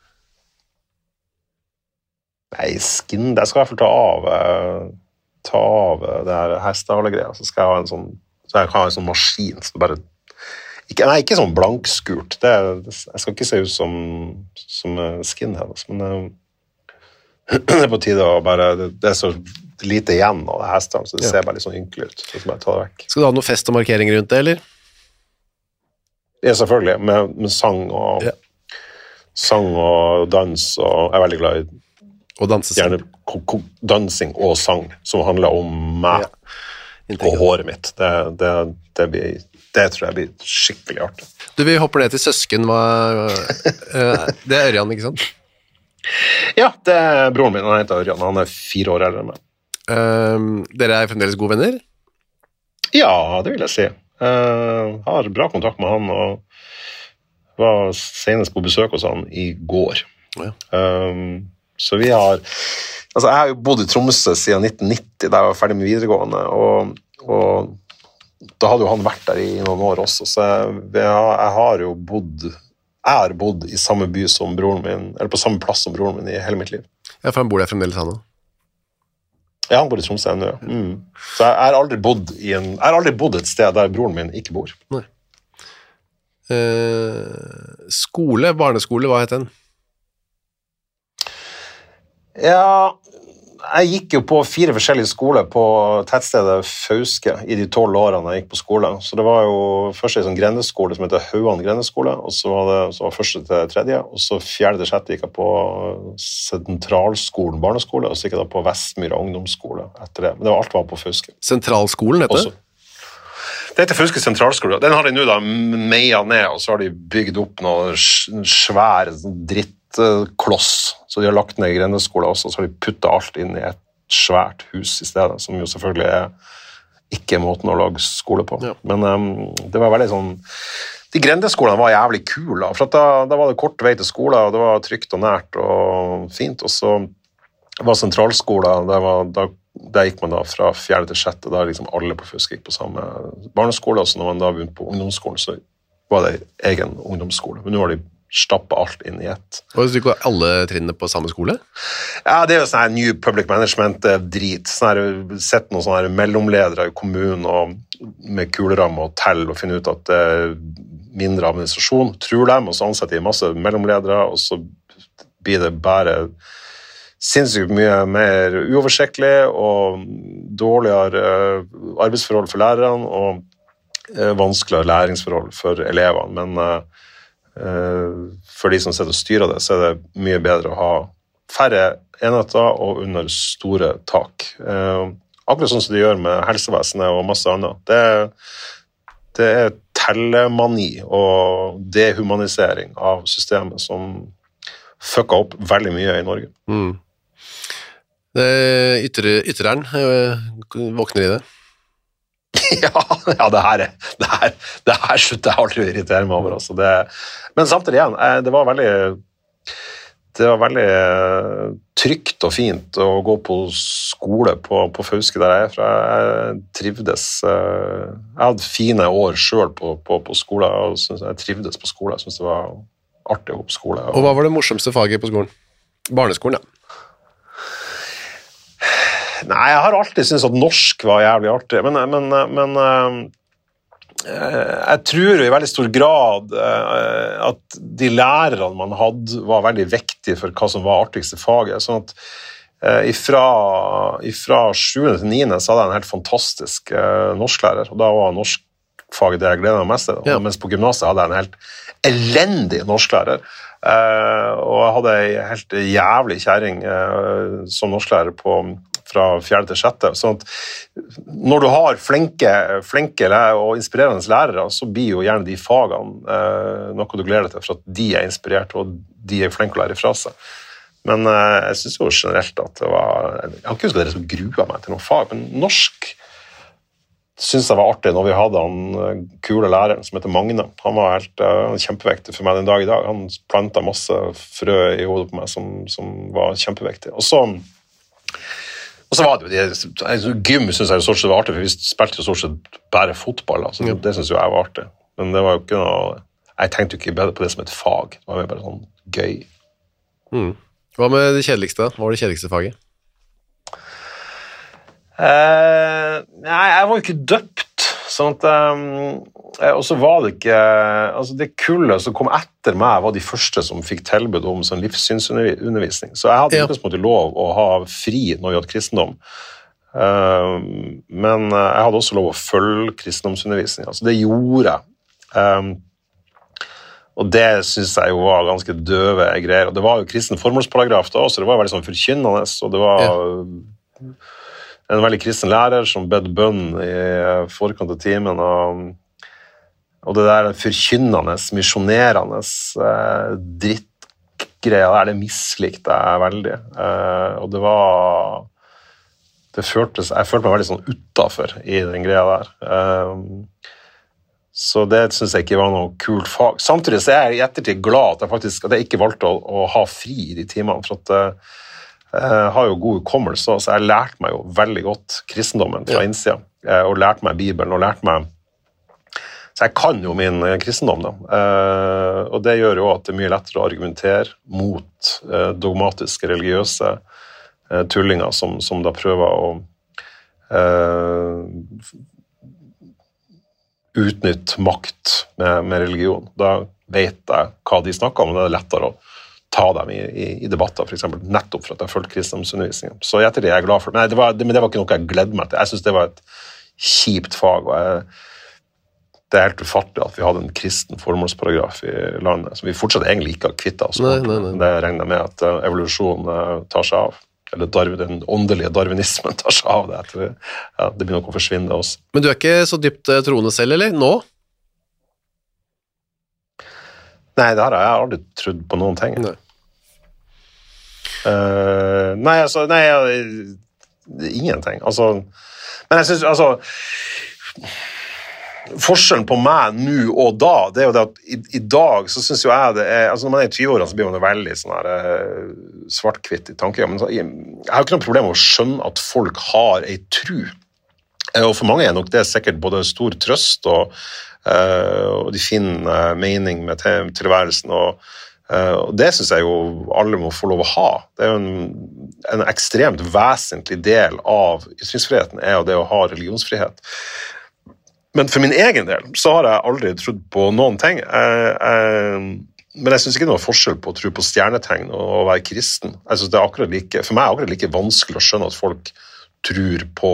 Nei, skinne, jeg skal i hvert fall ta av, ta av det her hestehalegreia, så skal jeg ha en sånn, så jeg har en sånn maskin, så det bare Ikke, nei, ikke sånn blankskurt. Det, det, jeg skal ikke se ut som, som skinhead, men uh, det er på tide å bare... Det, det er så lite igjen av det hestene, så det ja. Ser bare litt sånn ynkelig ut. Så jeg bare ta det vekk. Skal du ha noe fest og markering rundt det, eller? Ja, selvfølgelig. Med, med sang og ja. Sang og dans, og jeg er veldig glad i og dansesang. Gjerne dansing og sang, som handler om meg ja. Og håret mitt. Det, det, det blir... Det tror jeg blir skikkelig artig. Du, vi hopper ned til søsken. Hva, uh, det er Ørjan, ikke sant? Ja, det er broren min. Han heter Ørjan. Han er fire år eldre enn meg. Uh, dere er fremdeles gode venner? Ja, det vil jeg si. Uh, har bra kontakt med han, og var senest på besøk hos han i går. Ja. Uh, Så vi har, altså jeg har jo bodd i Tromsø siden nitten nitti, da jeg var ferdig med videregående, og, og da hadde jo han vært der i noen år også, så jeg, jeg har jo bodd, jeg har bodd i samme by som broren min, eller på samme plass som broren min i hele mitt liv. Ja, for han bor der fremdeles han også. Ja, han bor i Tromsø ennå, ja. Mm. Så jeg har aldri bodd i en, jeg har aldri bodd et sted der broren min ikke bor. Nei. Eh, skole, barneskole, hva het den? Ja, jeg gikk jo på fire forskjellige skoler på tettstedet Fauske i de tolv årene jeg gikk på skole. Så det var jo først en sånn grendeskole som heter Hauan grendeskole, og så var det så var første til tredje, og så fjerde til sjette gikk jeg på Sentralskolen barneskole, og så gikk jeg da på Vestmyra ungdomsskole etter det. Men det var alt var på Fauske. Sentralskolen heter det? Det heter Fauske sentralskole. Den har de nå da meia ned, og så har de bygd opp noe svær drittkloss. Så de har lagt ned grendeskolen også, og så har de puttet alt inn i et svært hus i stedet, som jo selvfølgelig er ikke måten å lage skole på. Ja. Men um, det var veldig sånn, de grendeskolene var jævlig kule, for da, da var det kort vei til skole, og det var trygt og nært og fint, og så var sentralskolen, der, var, der, der gikk man da fra fjerde til sjette, der liksom alle på Fauske gikk på samme barneskole, og så når man da begynte på ungdomsskolen, så var det egen ungdomsskole, men nå har de stappe alt inn i ett. Og så går alle trinnene på samme skole? Ja, det er jo sånn her new public management-drit. Sånn her, sett noen sånne her mellomledere i kommunen og med kuleramme og tell og finne ut at det er mindre administrasjon. Tror dem, og så ansetter de masse mellomledere, og så blir det bare sinnssykt mye mer uoversiktlig og dårligere arbeidsforhold for lærerne og vanskeligere læringsforhold for elevene. Men for de som sitter og styrer det, så er det mye bedre å ha færre enheter og under store tak. Akkurat sånn som de gjør med helsevesenet og masse annet. Det, det er tellemani og dehumanisering av systemet som fucka opp veldig mye i Norge. Mm. Det ytre, ytreren våkner i det. Ja, ja, det her, det her, det her slutter jeg aldri å irritere meg over. Altså. Det, men samtidig igjen, det var veldig, det var veldig trygt og fint å gå på skole på, på Fauske der jeg er fra. Jeg trivdes, jeg hadde fine år selv på, på, på skole, og synes jeg trivdes på skole. Jeg synes det var artig å gå på skole. Og, og hva var det morsomste faget på skolen? Barneskolen, ja. Nei, jeg har alltid syntes at norsk var jævlig artig, men, men, men uh, jeg tror i veldig stor grad uh, at de lærerne man hadde var veldig viktige for hva som var artigste faget, sånn at uh, ifra, ifra sjuende til niende så hadde jeg en helt fantastisk uh, norsklærer, og da var norskfaget det jeg gledet meg mest til, ja. Mens på gymnaset hadde jeg en helt elendig norsklærer, uh, og jeg hadde en helt jævlig kjæring uh, som norsklærer på fra fjerde til sjette, sånn at når du har flinke, flinke og inspirerende lærere, så blir jo gjerne de fagene eh, noe du gleder deg til, for at de er inspirert, og de er flinke å lære fra seg. Men eh, jeg synes jo generelt at det var, jeg har ikke husket det som gruet meg til noen fag, men norsk synes jeg var artig når vi hadde han kule læreren som heter Magne. Han var helt uh, kjempevektig for meg den dag i dag. Han plantet masse frø i hodet på meg som, som var kjempevektig. Og så Og så var det jo det, gym synes jeg jo stort sett var artig, for vi spilte jo stort sett bare fotball, altså. Ja. Det synes jo jeg var artig. Men det var jo ikke noe, jeg tenkte jo ikke bedre på det som et fag, det var jo bare sånn gøy. Mm. Hva med det kjedeligste? Hva var det kjedeligste faget? Eh, nei, jeg var jo ikke døpt, sånn at, um, og så var det ikke, altså det kullet som kom etter meg var de første som fikk tilbud om sånn livssynsundervisning, så jeg hadde ikke ja. lov å ha fri når vi hadde kristendom, uh, men jeg hadde også lov å følge kristendomsundervisning, altså det gjorde jeg, um, og det synes jeg jo var ganske døve greier, og det var jo kristen formålsparagraf da, så det var veldig sånn forkynnende, og det var ja. en veldig kristen lærer som bedde bønn i forkant av timen, og Og det der forkynnende, misjonerende eh, drittgreia der, det mislikte jeg veldig. Eh, og det var... Det føltes, jeg følte meg veldig sånn utenfor i den greia der. Eh, så det synes jeg ikke var noe kult fag. Samtidig så er jeg i ettertid glad at jeg faktisk at jeg ikke valgte å, å ha fri i de timene, for at eh, Jeg har jo god hukommelse, så jeg lærte meg jo veldig godt kristendommen fra innsida, og lærte meg Bibelen, og lærte meg Så jeg kan jo min kristendom, da. Eh, og det gjør jo at det er mye lettere å argumentere mot eh, dogmatiske, religiøse eh, tullinger som, som da prøver å eh, utnytte makt med, med religion. Da vet jeg hva de snakker om, og det er lettere å ta dem i, i, i debatter, for eksempel, nettopp for at jeg har fulgt kristendomsundervisningen. Så etter det er jeg glad for. Nei, det var, det, men det var ikke noe jeg gledde meg til. Jeg synes det var et kjipt fag, og jeg det er helt ufattelig at vi hadde en kristen formålsparagraf i landet, som vi fortsatt egentlig ikke har kvittet oss med. Det regner med at evolusjonen tar seg av, eller darwin, den åndelige darwinismen tar seg av det. Etter, ja, det blir nok å forsvinne også. Men du er ikke så dypt troende selv, eller? Nå? Nei, det har jeg aldri trodd på noen ting. Nei. Uh, nei, altså, nei, ingenting. Altså, men jeg synes, altså... Forskjellen på meg nå og da, det er jo det at i, i dag så synes jo jeg det er, altså når man er i tjue-årene så blir man veldig sånn her uh, svart-hvitt i tanken, men så, jeg, jeg har ikke noe problem med å skjønne at folk har en tro, uh, og for mange er nok det sikkert både stor trøst og, uh, og de finner uh, mening med til, tilværelsen, og, uh, og det synes jeg jo alle må få lov å ha. Det er jo en, en ekstremt vesentlig del av ytringsfriheten er jo det å ha religionsfrihet. Men for min egen del så har jeg aldri trodd på noen ting. Jeg, jeg, men jeg synes ikke det er noe forskjell på å tro på stjernetegn og å være kristen. Jeg synes det er akkurat like, for meg er det akkurat like vanskelig å skjønne at folk tror på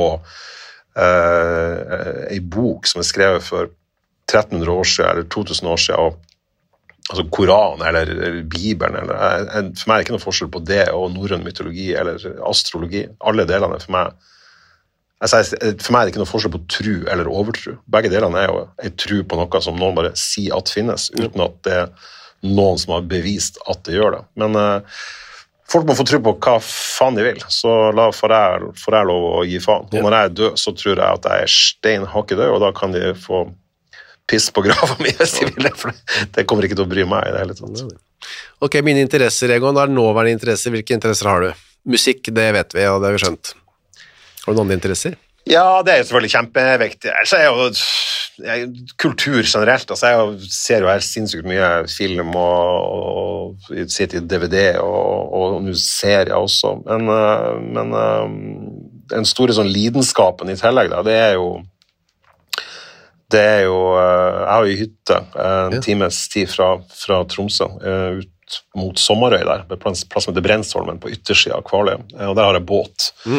uh, en bok som er skrevet for tretten hundre år siden eller to tusen år siden, og, altså Koran eller, eller Bibelen. Eller, jeg, for meg er det ikke noe forskjell på det og norrøn mytologi eller astrologi. Alle delene for meg Altså, for meg er det ikke noe forskjell på tro eller overtro. Begge delene er jo en tro på noe som noen bare sier at finnes, uten at det er noen som har bevist at det gjør det. Men uh, folk må få tro på hva faen de vil, så la, får, jeg, får jeg lov å gi faen. Og når jeg er død, så tror jeg at jeg er stein hakkedød, og da kan de få piss på grava mi hvis de vil, for det kommer ikke til å bry meg i det hele tatt. Ok, mine interesser, Egon, er nåværende interesser. Hvilke interesser har du? Musikk, det vet vi, og det har vi skjønt. Har du noen interesser? Ja, det er jo selvfølgelig kjempeviktig. Ellers er jo jeg, kultur generelt. Altså jeg ser jo her sinnssykt mye film og, og sitter i D V D og, og nå serier også. Men, men den store sånn lidenskapen i tillegg, da, det er jo det er jo Jeg har jo hytte en ja. times tid fra, fra Tromsø ut mot Sommerøy der, på plass, plass med det Brensholmen på yttersiden av Kvaløy, og der har jeg båt. Mm.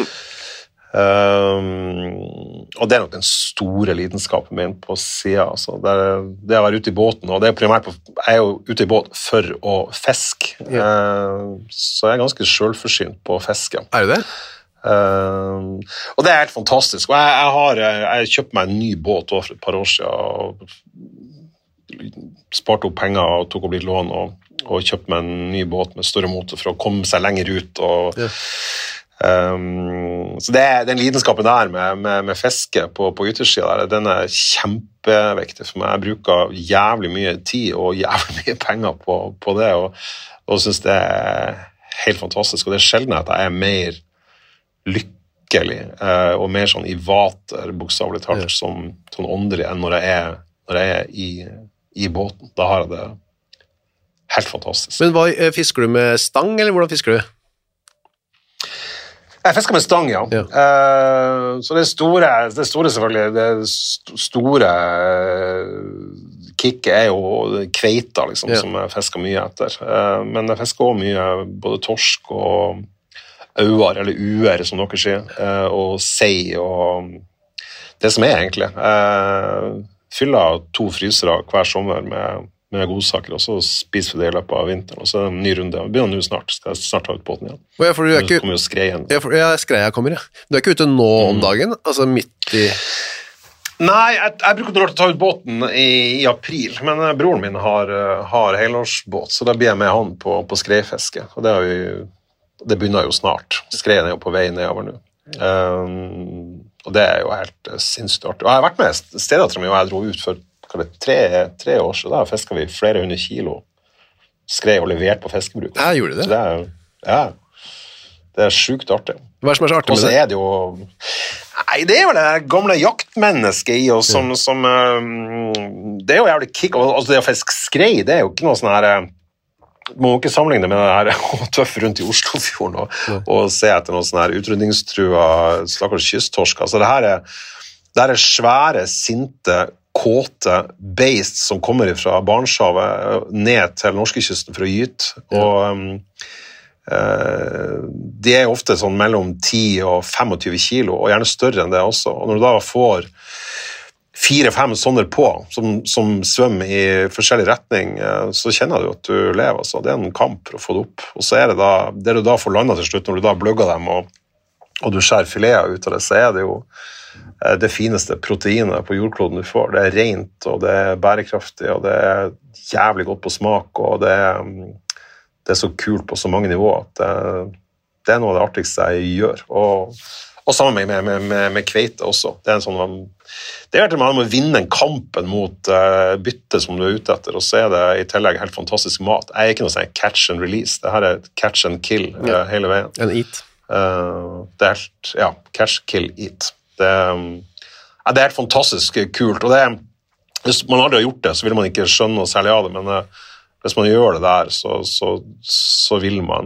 Um, og det er nok den store lidenskapen min på siden, altså. det, er, det er å være ute i båten, og det er primært på, jeg er jo ute i båt for å fiske, ja. uh, så jeg er ganske selvforsynt på fiske. Er du det? Uh, og det er helt fantastisk, og jeg, jeg har jeg kjøpt meg en ny båt for et par år siden, og sparte opp penger og tok opp litt lån, og, og kjøpt meg en ny båt med større motor for å komme seg lenger ut, og ja. Um, så det er den lidenskapen der med, med, med fiske på, på yttersiden der, den er kjempeviktig for meg. Jeg bruker jævlig mye tid og jævlig mye penger på, på det, og, og synes det er helt fantastisk, og det er sjelden at jeg er mer lykkelig uh, og mer sånn i vater, bokstavelig talt, ja. som sånn åndelig enn når jeg er, når jeg er i, i båten. Da har jeg det helt fantastisk. Men hva, fisker du med stang, eller hvordan fisker du? Jeg fisker med stang, ja. ja. Uh, så det store, det store selvfølgelig, det store kicket er jo kveita, liksom, ja. som jeg fisker mye etter. Uh, men jeg fisker også mye både torsk og auer, eller uer, som dere sier, uh, og sei, og det som er egentlig. Uh, fyller to frysere hver sommer med med godsaker, og så spiser vi det i løpet av vinteren, og så er det en ny runde. Vi begynner nå snart, skal jeg snart ta ut båten igjen. Ja, for du er ikke... kommer jo skrei igjen. Ja, for, ja, skreia kommer, ja. Du er ikke ute nå om dagen, altså midt i... Nei, jeg, jeg bruker å ta ut båten i, i april, men broren min har, har helårsbåt, så da blir jeg med han på, på skreifiske, og det, har vi, det begynner jo snart. Skreien er jo på vei nedover nå. Um, og det er jo helt sinnssykt artig. Og jeg har vært med steder til meg, og jeg dro ut for Tre, tre år siden, da fisket vi flere hundre kilo skrei og levert på fiskebruk. Ja, gjorde det? Så det er, ja, Det er sjukt artig. Hva er det som er så artig med det? Og så er det jo... Nei, det er vel det gamle jaktmennesket i oss som... Mm. som um, det er jo jævlig kick. Altså, det å fiske skrei, det er jo ikke noe sånn her... Man må ikke sammenligne med det her å tøffe rundt i Oslofjorden og, mm. og se etter noen sånne her utrydningstrua stakkars kysttorsk. Altså, det her er, det her er svære, sinte, kåte beist som kommer fra Barentshavet ned til norskekysten for å gyte. Og... Um, Uh, de er ofte sånn mellom ti og tjuefem kilo, og gjerne større enn det også. Og når du da får fire-fem sånne på, som, som svømmer i forskjellig retning, uh, så kjenner du at du lever. Altså. Det er en kamp for å få det opp. Og så er det da, det du da får landet til slutt, når du da bløgger dem, og, og du skjærer fileter ut av det, så er det jo uh, det fineste proteinet på jordkloden du får. Det er rent, og det er bærekraftig, og det er jævlig godt på smak, og det er... Um, Det er så kult på så mange nivåer at det, det er noe av det artigste jeg gjør. Og, og sammen med, med, med, med kveite også. Det er en sånn, det er at man må vinne en kampen mot uh, bytte som du er ute etter, og så er det i tillegg helt fantastisk mat. Jeg er ikke noe sånn catch and release. Det her er catch and kill uh, ja. hele veien. En eat. Uh, det er helt, ja, catch, kill, eat. Det, um, ja, det er helt fantastisk kult. Og det, hvis man aldri har gjort det, så vil man ikke skjønne noe særlig av det, men... Uh, Hvis man gjør det der, så, så, så vil, man,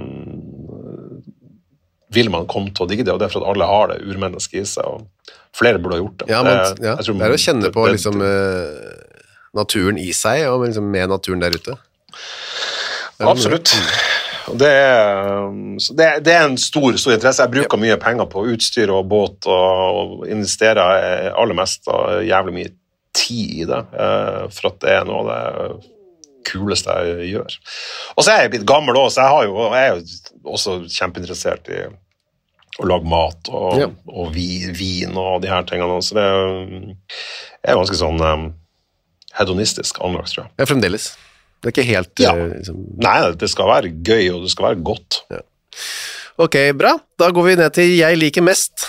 vil man komme til å digge det, og det er for at alle har det urmennesket i seg, og flere burde ha gjort det. Ja, men, det, ja. tror, det er å kjenne på liksom, uh, naturen i seg, og liksom, med naturen der ute. Absolutt. Og det, er, det, det er en stor, stor interesse. Jeg bruker mye penger på utstyr og båt, og, og investerer aller mest og jævlig mye tid i det, uh, for at det er noe av det kuleste jeg gjør. Og så er jeg blitt gammel også, så jeg, har jo, jeg er jo også kjempeinteressert i å lage mat og, ja. og vin og de her tingene, så det er ganske sånn um, hedonistisk anlagt, tror jeg. Ja, fremdeles. Det er ikke helt... Ja. Uh, liksom... Nei, det skal være gøy, og det skal være godt. Ja. Ok, bra. Da går vi ned til jeg liker mest.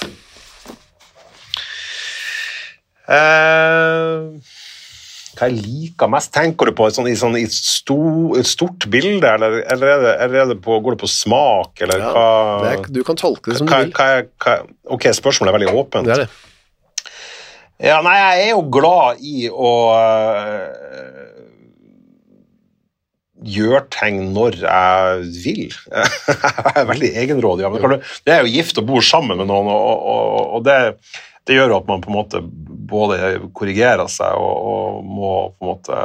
Eh... Uh... Hva jeg liker mest? Tenker du på et, sånn, i, sånn, i et, sto, et stort bilde, eller, eller, er det, eller er det på, går det på smak, eller ja, hva? Det er, du kan tolke det som hva, du vil. Hva, hva, ok, spørsmålet er veldig åpent. Det er det. Ja, nei, jeg er jo glad i å uh, gjøre ting når jeg vil. Jeg er veldig egenrådig. Ja, men det er jo gift og bor sammen med noen, og, og, og det... Det gjør at man på en måte både korrigerer seg og, og må på en måte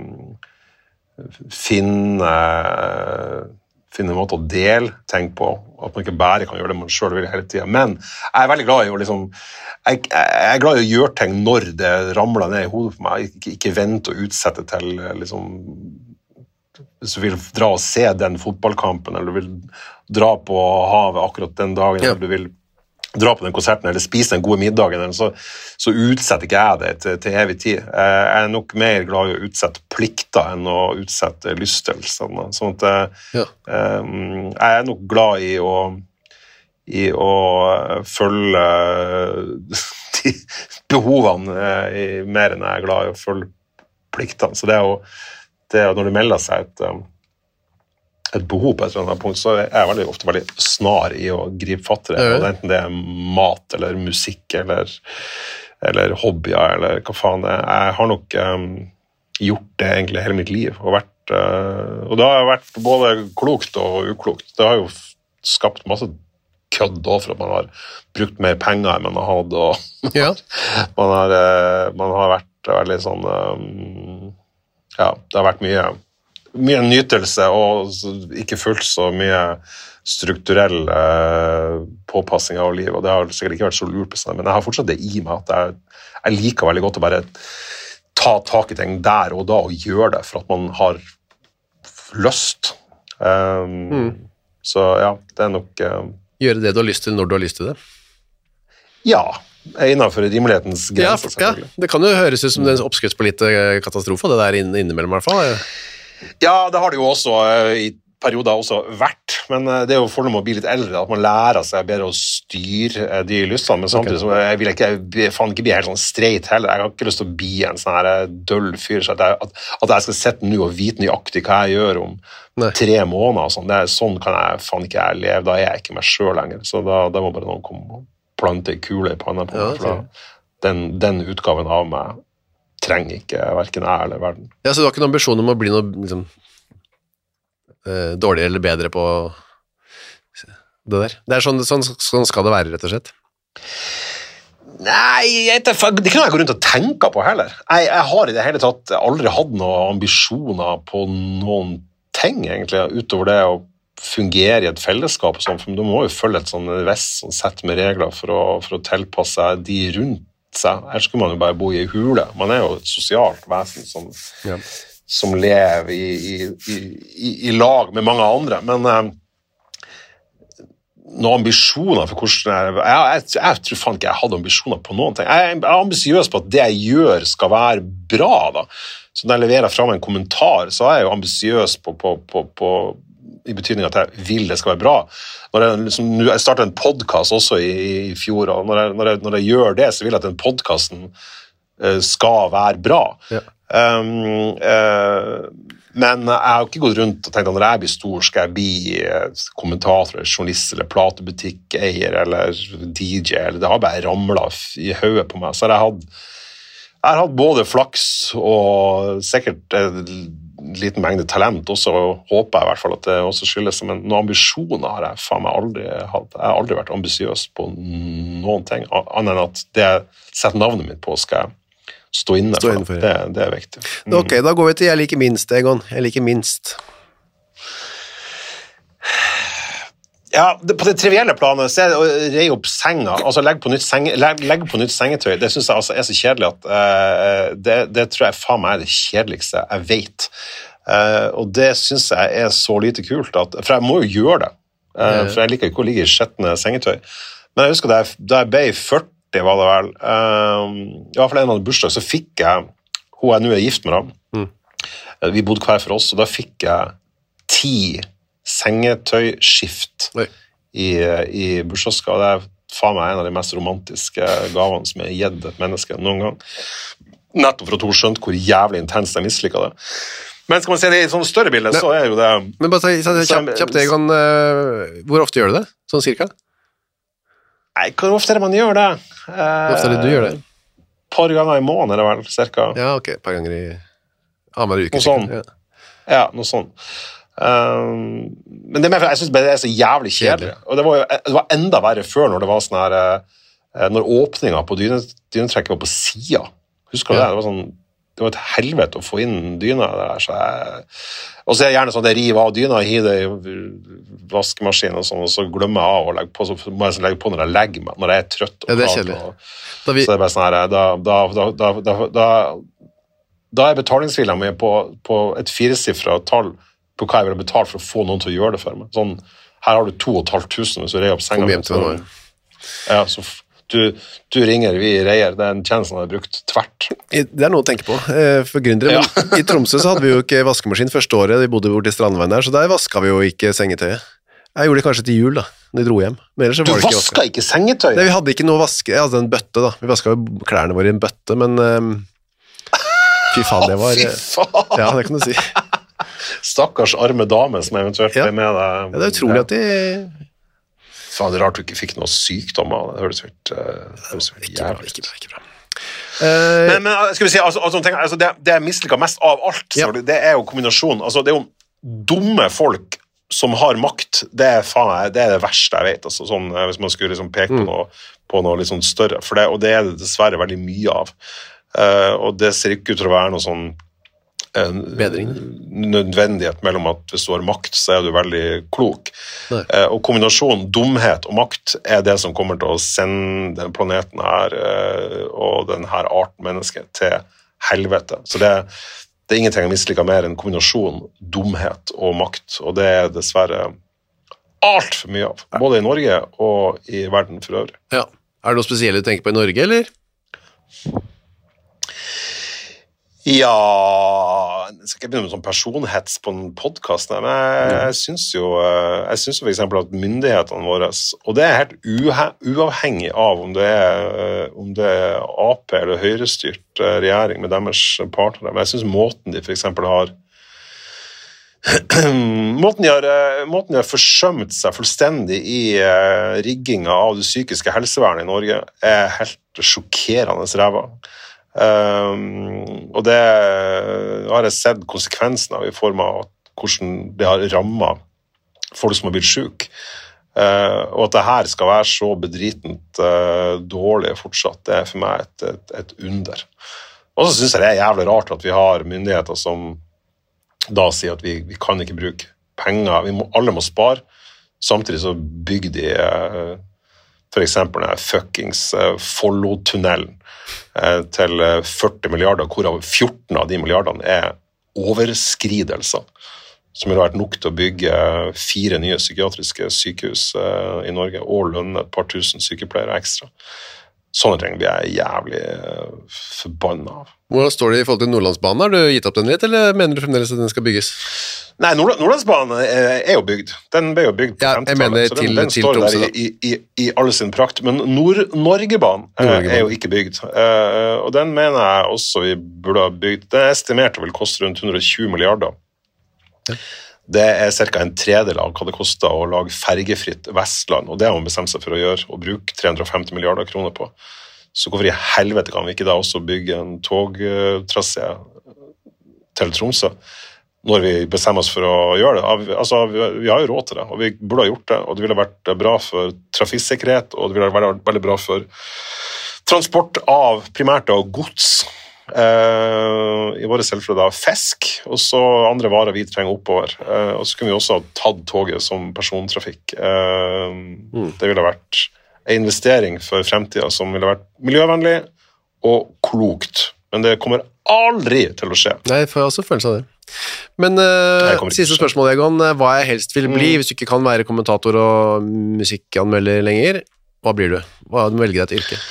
um, finne, finne en måte å dele ting på, at man ikke bare kan gjøre det man selv vil hele tiden. Men jeg er veldig glad i å liksom, jeg, jeg er glad i å gjøre ting når det ramler ned i hodet på meg, ikke, ikke vente og utsette til liksom, hvis du vil dra og se den fotballkampen, eller du vil dra på havet akkurat den dagen, ja. Eller du vil dra på den konserten eller spise den gode middagen, så, så utsetter ikke jeg det til, til evig tid. Jeg er nok mer glad i å utsette plikter enn å utsette lystelsene. Sånn at ja. um, jeg er nok glad i å, i å følge de behovene i, mer enn jeg er glad i å følge pliktene. Så det er jo, det er jo når det melder seg et et behov på et eller annet punkt, så er jeg veldig, ofte veldig snar i å gripe fatt i det, og enten det er mat, eller musikk, eller, eller hobbyer, eller hva faen det er. Jeg har nok um, gjort det egentlig hele mitt liv, og, vært, uh, og det har vært både klokt og uklokt. Det har jo skapt masse kødd også, for at man har brukt mer penger enn man har hatt, og ja. man, har, uh, man har vært veldig sånn, um, ja, det har vært mye mye nytelse og ikke fullt så mye strukturell eh, påpassing av livet, og det har sikkert ikke vært så lurt på sånn, men jeg har fortsatt det i meg at jeg, jeg liker veldig godt å bare ta tak i ting der og da og gjøre det for at man har lyst. Um, mm. Så ja, det er nok... Um, gjøre det du har lyst til når du har lyst til det? Ja, innenfor rimelighetens grenser. Ja, ja, det kan jo høres ut som en oppskrifts på litt katastrofe, det der innimellom i hvert fall. Ja, det har det jo også i perioder også vært, men det er jo fordelen med å bli litt eldre, at man lærer seg bedre å styre de lystene, men samtidig så jeg vil ikke, jeg faen ikke bli helt sånn streit heller. Jeg har ikke lyst til å bli en sånn her døll fyr, så at jeg, at, at jeg skal sette nå og vite nøyaktig hva jeg gjør om Nei. tre måneder og sånn. Det er, sånn kan jeg faen ikke jeg leve, da er jeg ikke meg selv lenger. Så da, da må bare noen komme og plante en kule i panna på meg, ja, for da, den, den utgaven av meg trenger ikke hverken jeg eller verden. Ja, så du har ikke noen ambisjon om å bli noe liksom Uh, dårligere eller bedre på det der. Det er sånn, sånn, sånn skal det være, rett og slett. Nei, jeg, det kan jeg gå rundt og tenke på heller. Jeg, jeg har i det hele tatt aldri hatt noen ambisjoner på noen ting, egentlig, utover det å fungere i et fellesskap og sånn, for du må jo følge et sånn vest, sånn sett med regler for å, for å tilpasse de rundt seg. Her skulle man jo bare bo i hule. Man er jo et sosialt vesen som ja. som lever i, i, i, i lag med mange andre, men eh, noen ambisjoner for hvordan jeg, jeg, jeg, jeg tror faen ikke jeg hadde ambisjoner på noen ting. Jeg, jeg er ambisiøs på at det jeg gjør skal være bra da, så når jeg leverer frem en kommentar, så er jeg jo ambisiøs på, på, på, på i betydning at jeg vil det skal være bra. Når jeg, liksom, jeg startet en podcast også i, i fjor, og når jeg, når, jeg, når jeg gjør det, så vil jeg at den podcasten uh, skal være bra. Ja. Um, uh, men jeg har ikke gått rundt og tenkt at når jeg blir stor skal jeg bli uh, kommentator eller journalist eller platebutikkeier eller D J, eller det har bare ramlet i hodet på meg, så har jeg hatt jeg har hatt både flaks og sikkert en liten mengde talent også, og håper jeg i hvert fall at det også skyldes, men noen ambisjoner har jeg faen meg aldri hatt. Jeg har aldri vært ambisiøs på noen ting, annet enn at det jeg setter navnet mitt på skal jeg stå inne for, stå for det. Det, det er viktig. Mm. Ok, da går vi til jeg liker minst, Egon. Jeg liker minst. Ja, det, på det trivielle planet så er det å reie opp senga, altså legge på nytt, senge, legge, legge på nytt sengetøy, det synes jeg altså er så kjedelig at uh, det, det tror jeg faen meg er det kjedeligste jeg vet. Uh, og det synes jeg er så lite kult, at, for jeg må jo gjøre det, uh, for jeg liker ikke å ligge i skjettende sengetøy. Men jeg husker da jeg, da jeg ble førti, det var det vel. Um, I hvert fall en av de bursdag, så fikk jeg, hun jeg nå er gift med da, mm. vi bodde hver for oss, og da fikk jeg ti sengetøyskift i, i bursdagsgave. Det er faen meg en av de mest romantiske gavene som er gitt et menneske noen gang. Nettopp for at hun skjønte hvor jævlig intenst jeg misliket det. Men skal man se det i et sånt større bilde, så er jo det... Men bare ta kjapt, kjapt Egon, uh, hvor ofte gjør du det? Sånn cirka? Nei, hvor ofte er det man gjør det? Hvor ofte er det du gjør det? Et par ganger i måneden er det vel, cirka. Ja, ok, et par ganger i... Annenhver uke. Noe sånn. Ja. ja, noe sånn. Um, men det er mer, jeg synes bare det er så jævlig kjedelig. Og det var, jo, det var enda verre før når det var sånn her... Når åpningen på dynetrekket var på siden. Husker du ja. det? Det var sånn... Det var et helvete å få inn dyna der, så jeg... Og så er det gjerne sånn at jeg river av dyna og hiver det i vaskemaskinen og sånn, og så glemmer jeg av å legge på, så må jeg legge på når jeg legger meg, når jeg er trøtt. Og ja, det er kjedelig. Og, vi... Så det er bare sånn her, da, da, da, da, da, da, da er betalingsviljen min på, på et firesifret tall på hva jeg vil betale for å få noen til å gjøre det for meg. Sånn, her har du to og et halvt tusen hvis du reier opp senga. Kom hjem til meg. Ja, så... Du, du ringer, vi reier, det er en tjeneste jeg har brukt tvert. Det er noe å tenke på, for gründere. Ja. Men i Tromsø så hadde vi jo ikke vaskemaskin første året, vi bodde bort i Strandveien der, så der vasket vi jo ikke sengetøyet. Jeg gjorde det kanskje til jul da, når vi dro hjem. Men ellers så var du det ikke vasket ikke sengetøy? Nei, vi hadde ikke noe vaske, jeg hadde en bøtte da, vi vasket jo klærne våre i en bøtte, men um, fy faen, det var... Fy faen! Ja, det kan du si. Stakkars arme dame som eventuelt ja. ble med deg. Ja, det er utrolig ja. at de... Faen, det er rart du ikke fikk noe sykdommer. Det høres helt, uh, høres helt ikke jævlig. Bra, ikke bra, ikke bra. Uh, men, men skal vi si, altså, altså, tenker, altså, det, det jeg misliker mest av alt, ja. det, det er jo kombinasjonen. Altså, det er jo dumme folk som har makt. Det er, faen, det, er det verste jeg vet. Altså, sånn, hvis man skulle liksom peke på mm. noe, på noe litt sånn større. For det, og det er det dessverre veldig mye av. Uh, og det ser ikke ut til å være noe sånn en Bedring. nødvendighet mellom at hvis du har makt, så er du veldig klok. Eh, og kombinasjonen dumhet og makt er det som kommer til å sende den planeten her eh, og den her arten mennesker til helvete. Så det, det er ingenting jeg misliker mer enn kombinasjonen dumhet og makt, og det er dessverre alt for mye av, både i Norge og i verden for øvrig. Ja. Er det noe spesielt du tenker på i Norge, eller? Ja, jeg skal ikke begynne med sånn personhets på en podcast, men jeg, jeg synes jo, jeg synes jo for eksempel at myndighetene våre, og det er helt uavhengig av om det er, om det er A P eller høyrestyrt regjering med deres partnere, men jeg synes måten de for eksempel har måten de har, måten de har forsømt seg fullstendig i rigginga av det psykiske helsevernet i Norge er helt sjokkerende ræva. Um, og det har jeg sett konsekvensen av i form av hvordan det har rammet folk som har blitt syke, uh, og at det her skal være så bedritent uh, dårlig fortsatt, det er for meg et, et, et under. Og så synes jeg det er jævlig rart at vi har myndigheter som da sier at vi, vi kan ikke bruke penger, vi må, alle må spare, samtidig så bygger de uh, for eksempel denne fuckings uh, Follo-tunnelen uh, til førti milliarder, hvorav fjorten av de milliardene er overskridelser, som ville vært nok til å bygge fire nye psykiatriske sykehus uh, i Norge, og lønne et par tusen sykepleiere ekstra. Sånne ting blir jeg jævlig uh, forbannet av. Hvordan står det i forhold til Nordlandsbanen? Har du gitt opp den litt, eller mener du fremdeles at den skal bygges? Nei, Nord Nordlandsbanen er jo bygd. Den ble jo bygd på ja, femtitallet, så den, den til, står til der i, i, i alle sin prakt. Men Nord-Norgebanen Nord er jo ikke bygd, uh, og den mener jeg også vi burde ha bygd. Den er estimert å vil koste rundt hundre og tjue milliarder. Ja. Det er cirka en tredel av hva det koster å lage fergefritt Vestland, og det har man bestemt seg for å gjøre, og bruke tre hundre og femti milliarder kroner på. Så hvorfor i helvete kan vi ikke da også bygge en togtrassé til Tromsø, når vi bestemmer oss for å gjøre det? Altså, vi har jo råd til det, og vi burde ha gjort det, og det ville vært bra for trafikksikkerhet, og det ville vært veldig bra for transport av primært av gods, Uh, i våre tilfeller da fisk, og så andre varer vi trenger oppover, uh, og så kunne vi også ha tatt toget som persontrafikk. Uh, mm. Det ville vært en investering for fremtiden som ville vært miljøvennlig og klokt, men det kommer aldri til å skje. Nei, jeg får også følelse av det. Men uh, siste spørsmål, Egon, hva jeg helst vil bli, mm. hvis du ikke kan være kommentator og musikkanmelder lenger, hva blir du? Hva du må velge deg et yrke?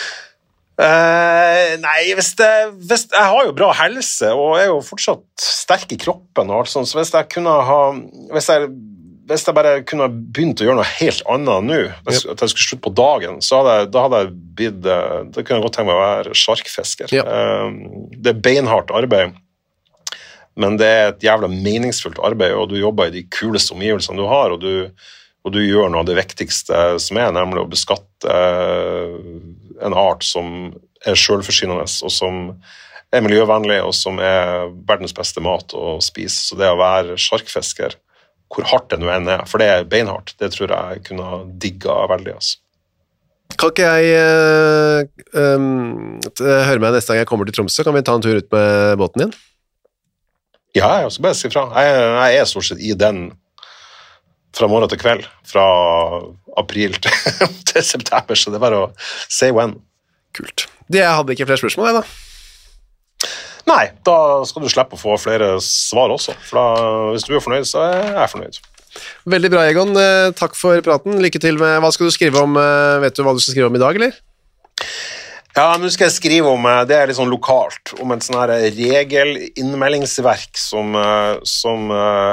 Uh, nei, hvis det, hvis, jeg har jo bra helse og er jo fortsatt sterk i kroppen og alt sånt, så hvis jeg kunne ha hvis jeg, hvis jeg bare kunne begynt å gjøre noe helt annet nå, at jeg skulle slutte på dagen, så hadde jeg, da hadde jeg blitt, da kunne jeg godt tenke meg å være sjarkfisker. Ja. Uh, det er beinhardt arbeid, men det er et jævla meningsfullt arbeid, og du jobber i de kuleste omgivelsene du har, og du, og du gjør noe av det viktigste som er, nemlig å beskatte uh, en art som er selvforsynende, og som er miljøvennlig, og som er verdens beste mat å spise. Så det å være sjarkfisker, hvor hardt det nå enn er, for det er beinhardt, det tror jeg kunne ha digget veldig. Altså. Kan ikke jeg uh, um, høre meg neste gang jeg kommer til Tromsø? Kan vi ta en tur ut med båten din? Ja, jeg skal bare si fra. Jeg, jeg er stort sett i den fra morgen til kveld, fra april til, til september, så det er bare å say when. Kult. Det jeg hadde ikke flere spørsmål, jeg da. Nei, da skal du slippe å få flere svar også, for da, hvis du er fornøyd, så er jeg fornøyd. Veldig bra, Egon. Takk for praten. Lykke til med, hva skal du skrive om, vet du hva du skal skrive om i dag, eller? Ja, nå skal jeg skrive om, det er litt sånn lokalt, om en sånn her regelinnmeldingsverk som, som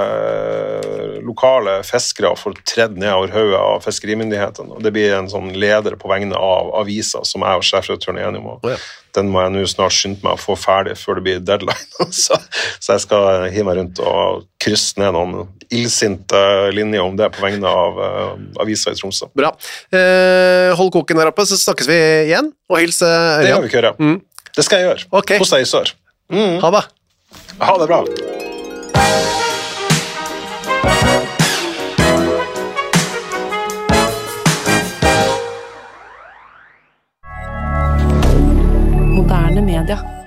uh, lokale fiskere får tredd ned over hodet av fiskerimyndighetene, og det blir en sånn leder på vegne av aviser som jeg og sjefredaktøren er enige om, og ja. Den må jeg nå snart skynde meg å få ferdig før det blir deadline, så, så jeg skal hive meg rundt og krysse ned noen illsinte linjer om det på vegne av uh, aviser i Tromsø. Bra. Eh, hold koken der oppe, så snakkes vi igjen, og hils Ørjan. Det gjør vi ikke gjøre. Mm. Det skal jeg gjøre. Okay. Hos deg i sør. Mm. Ha det. Ha det bra. Moderne media.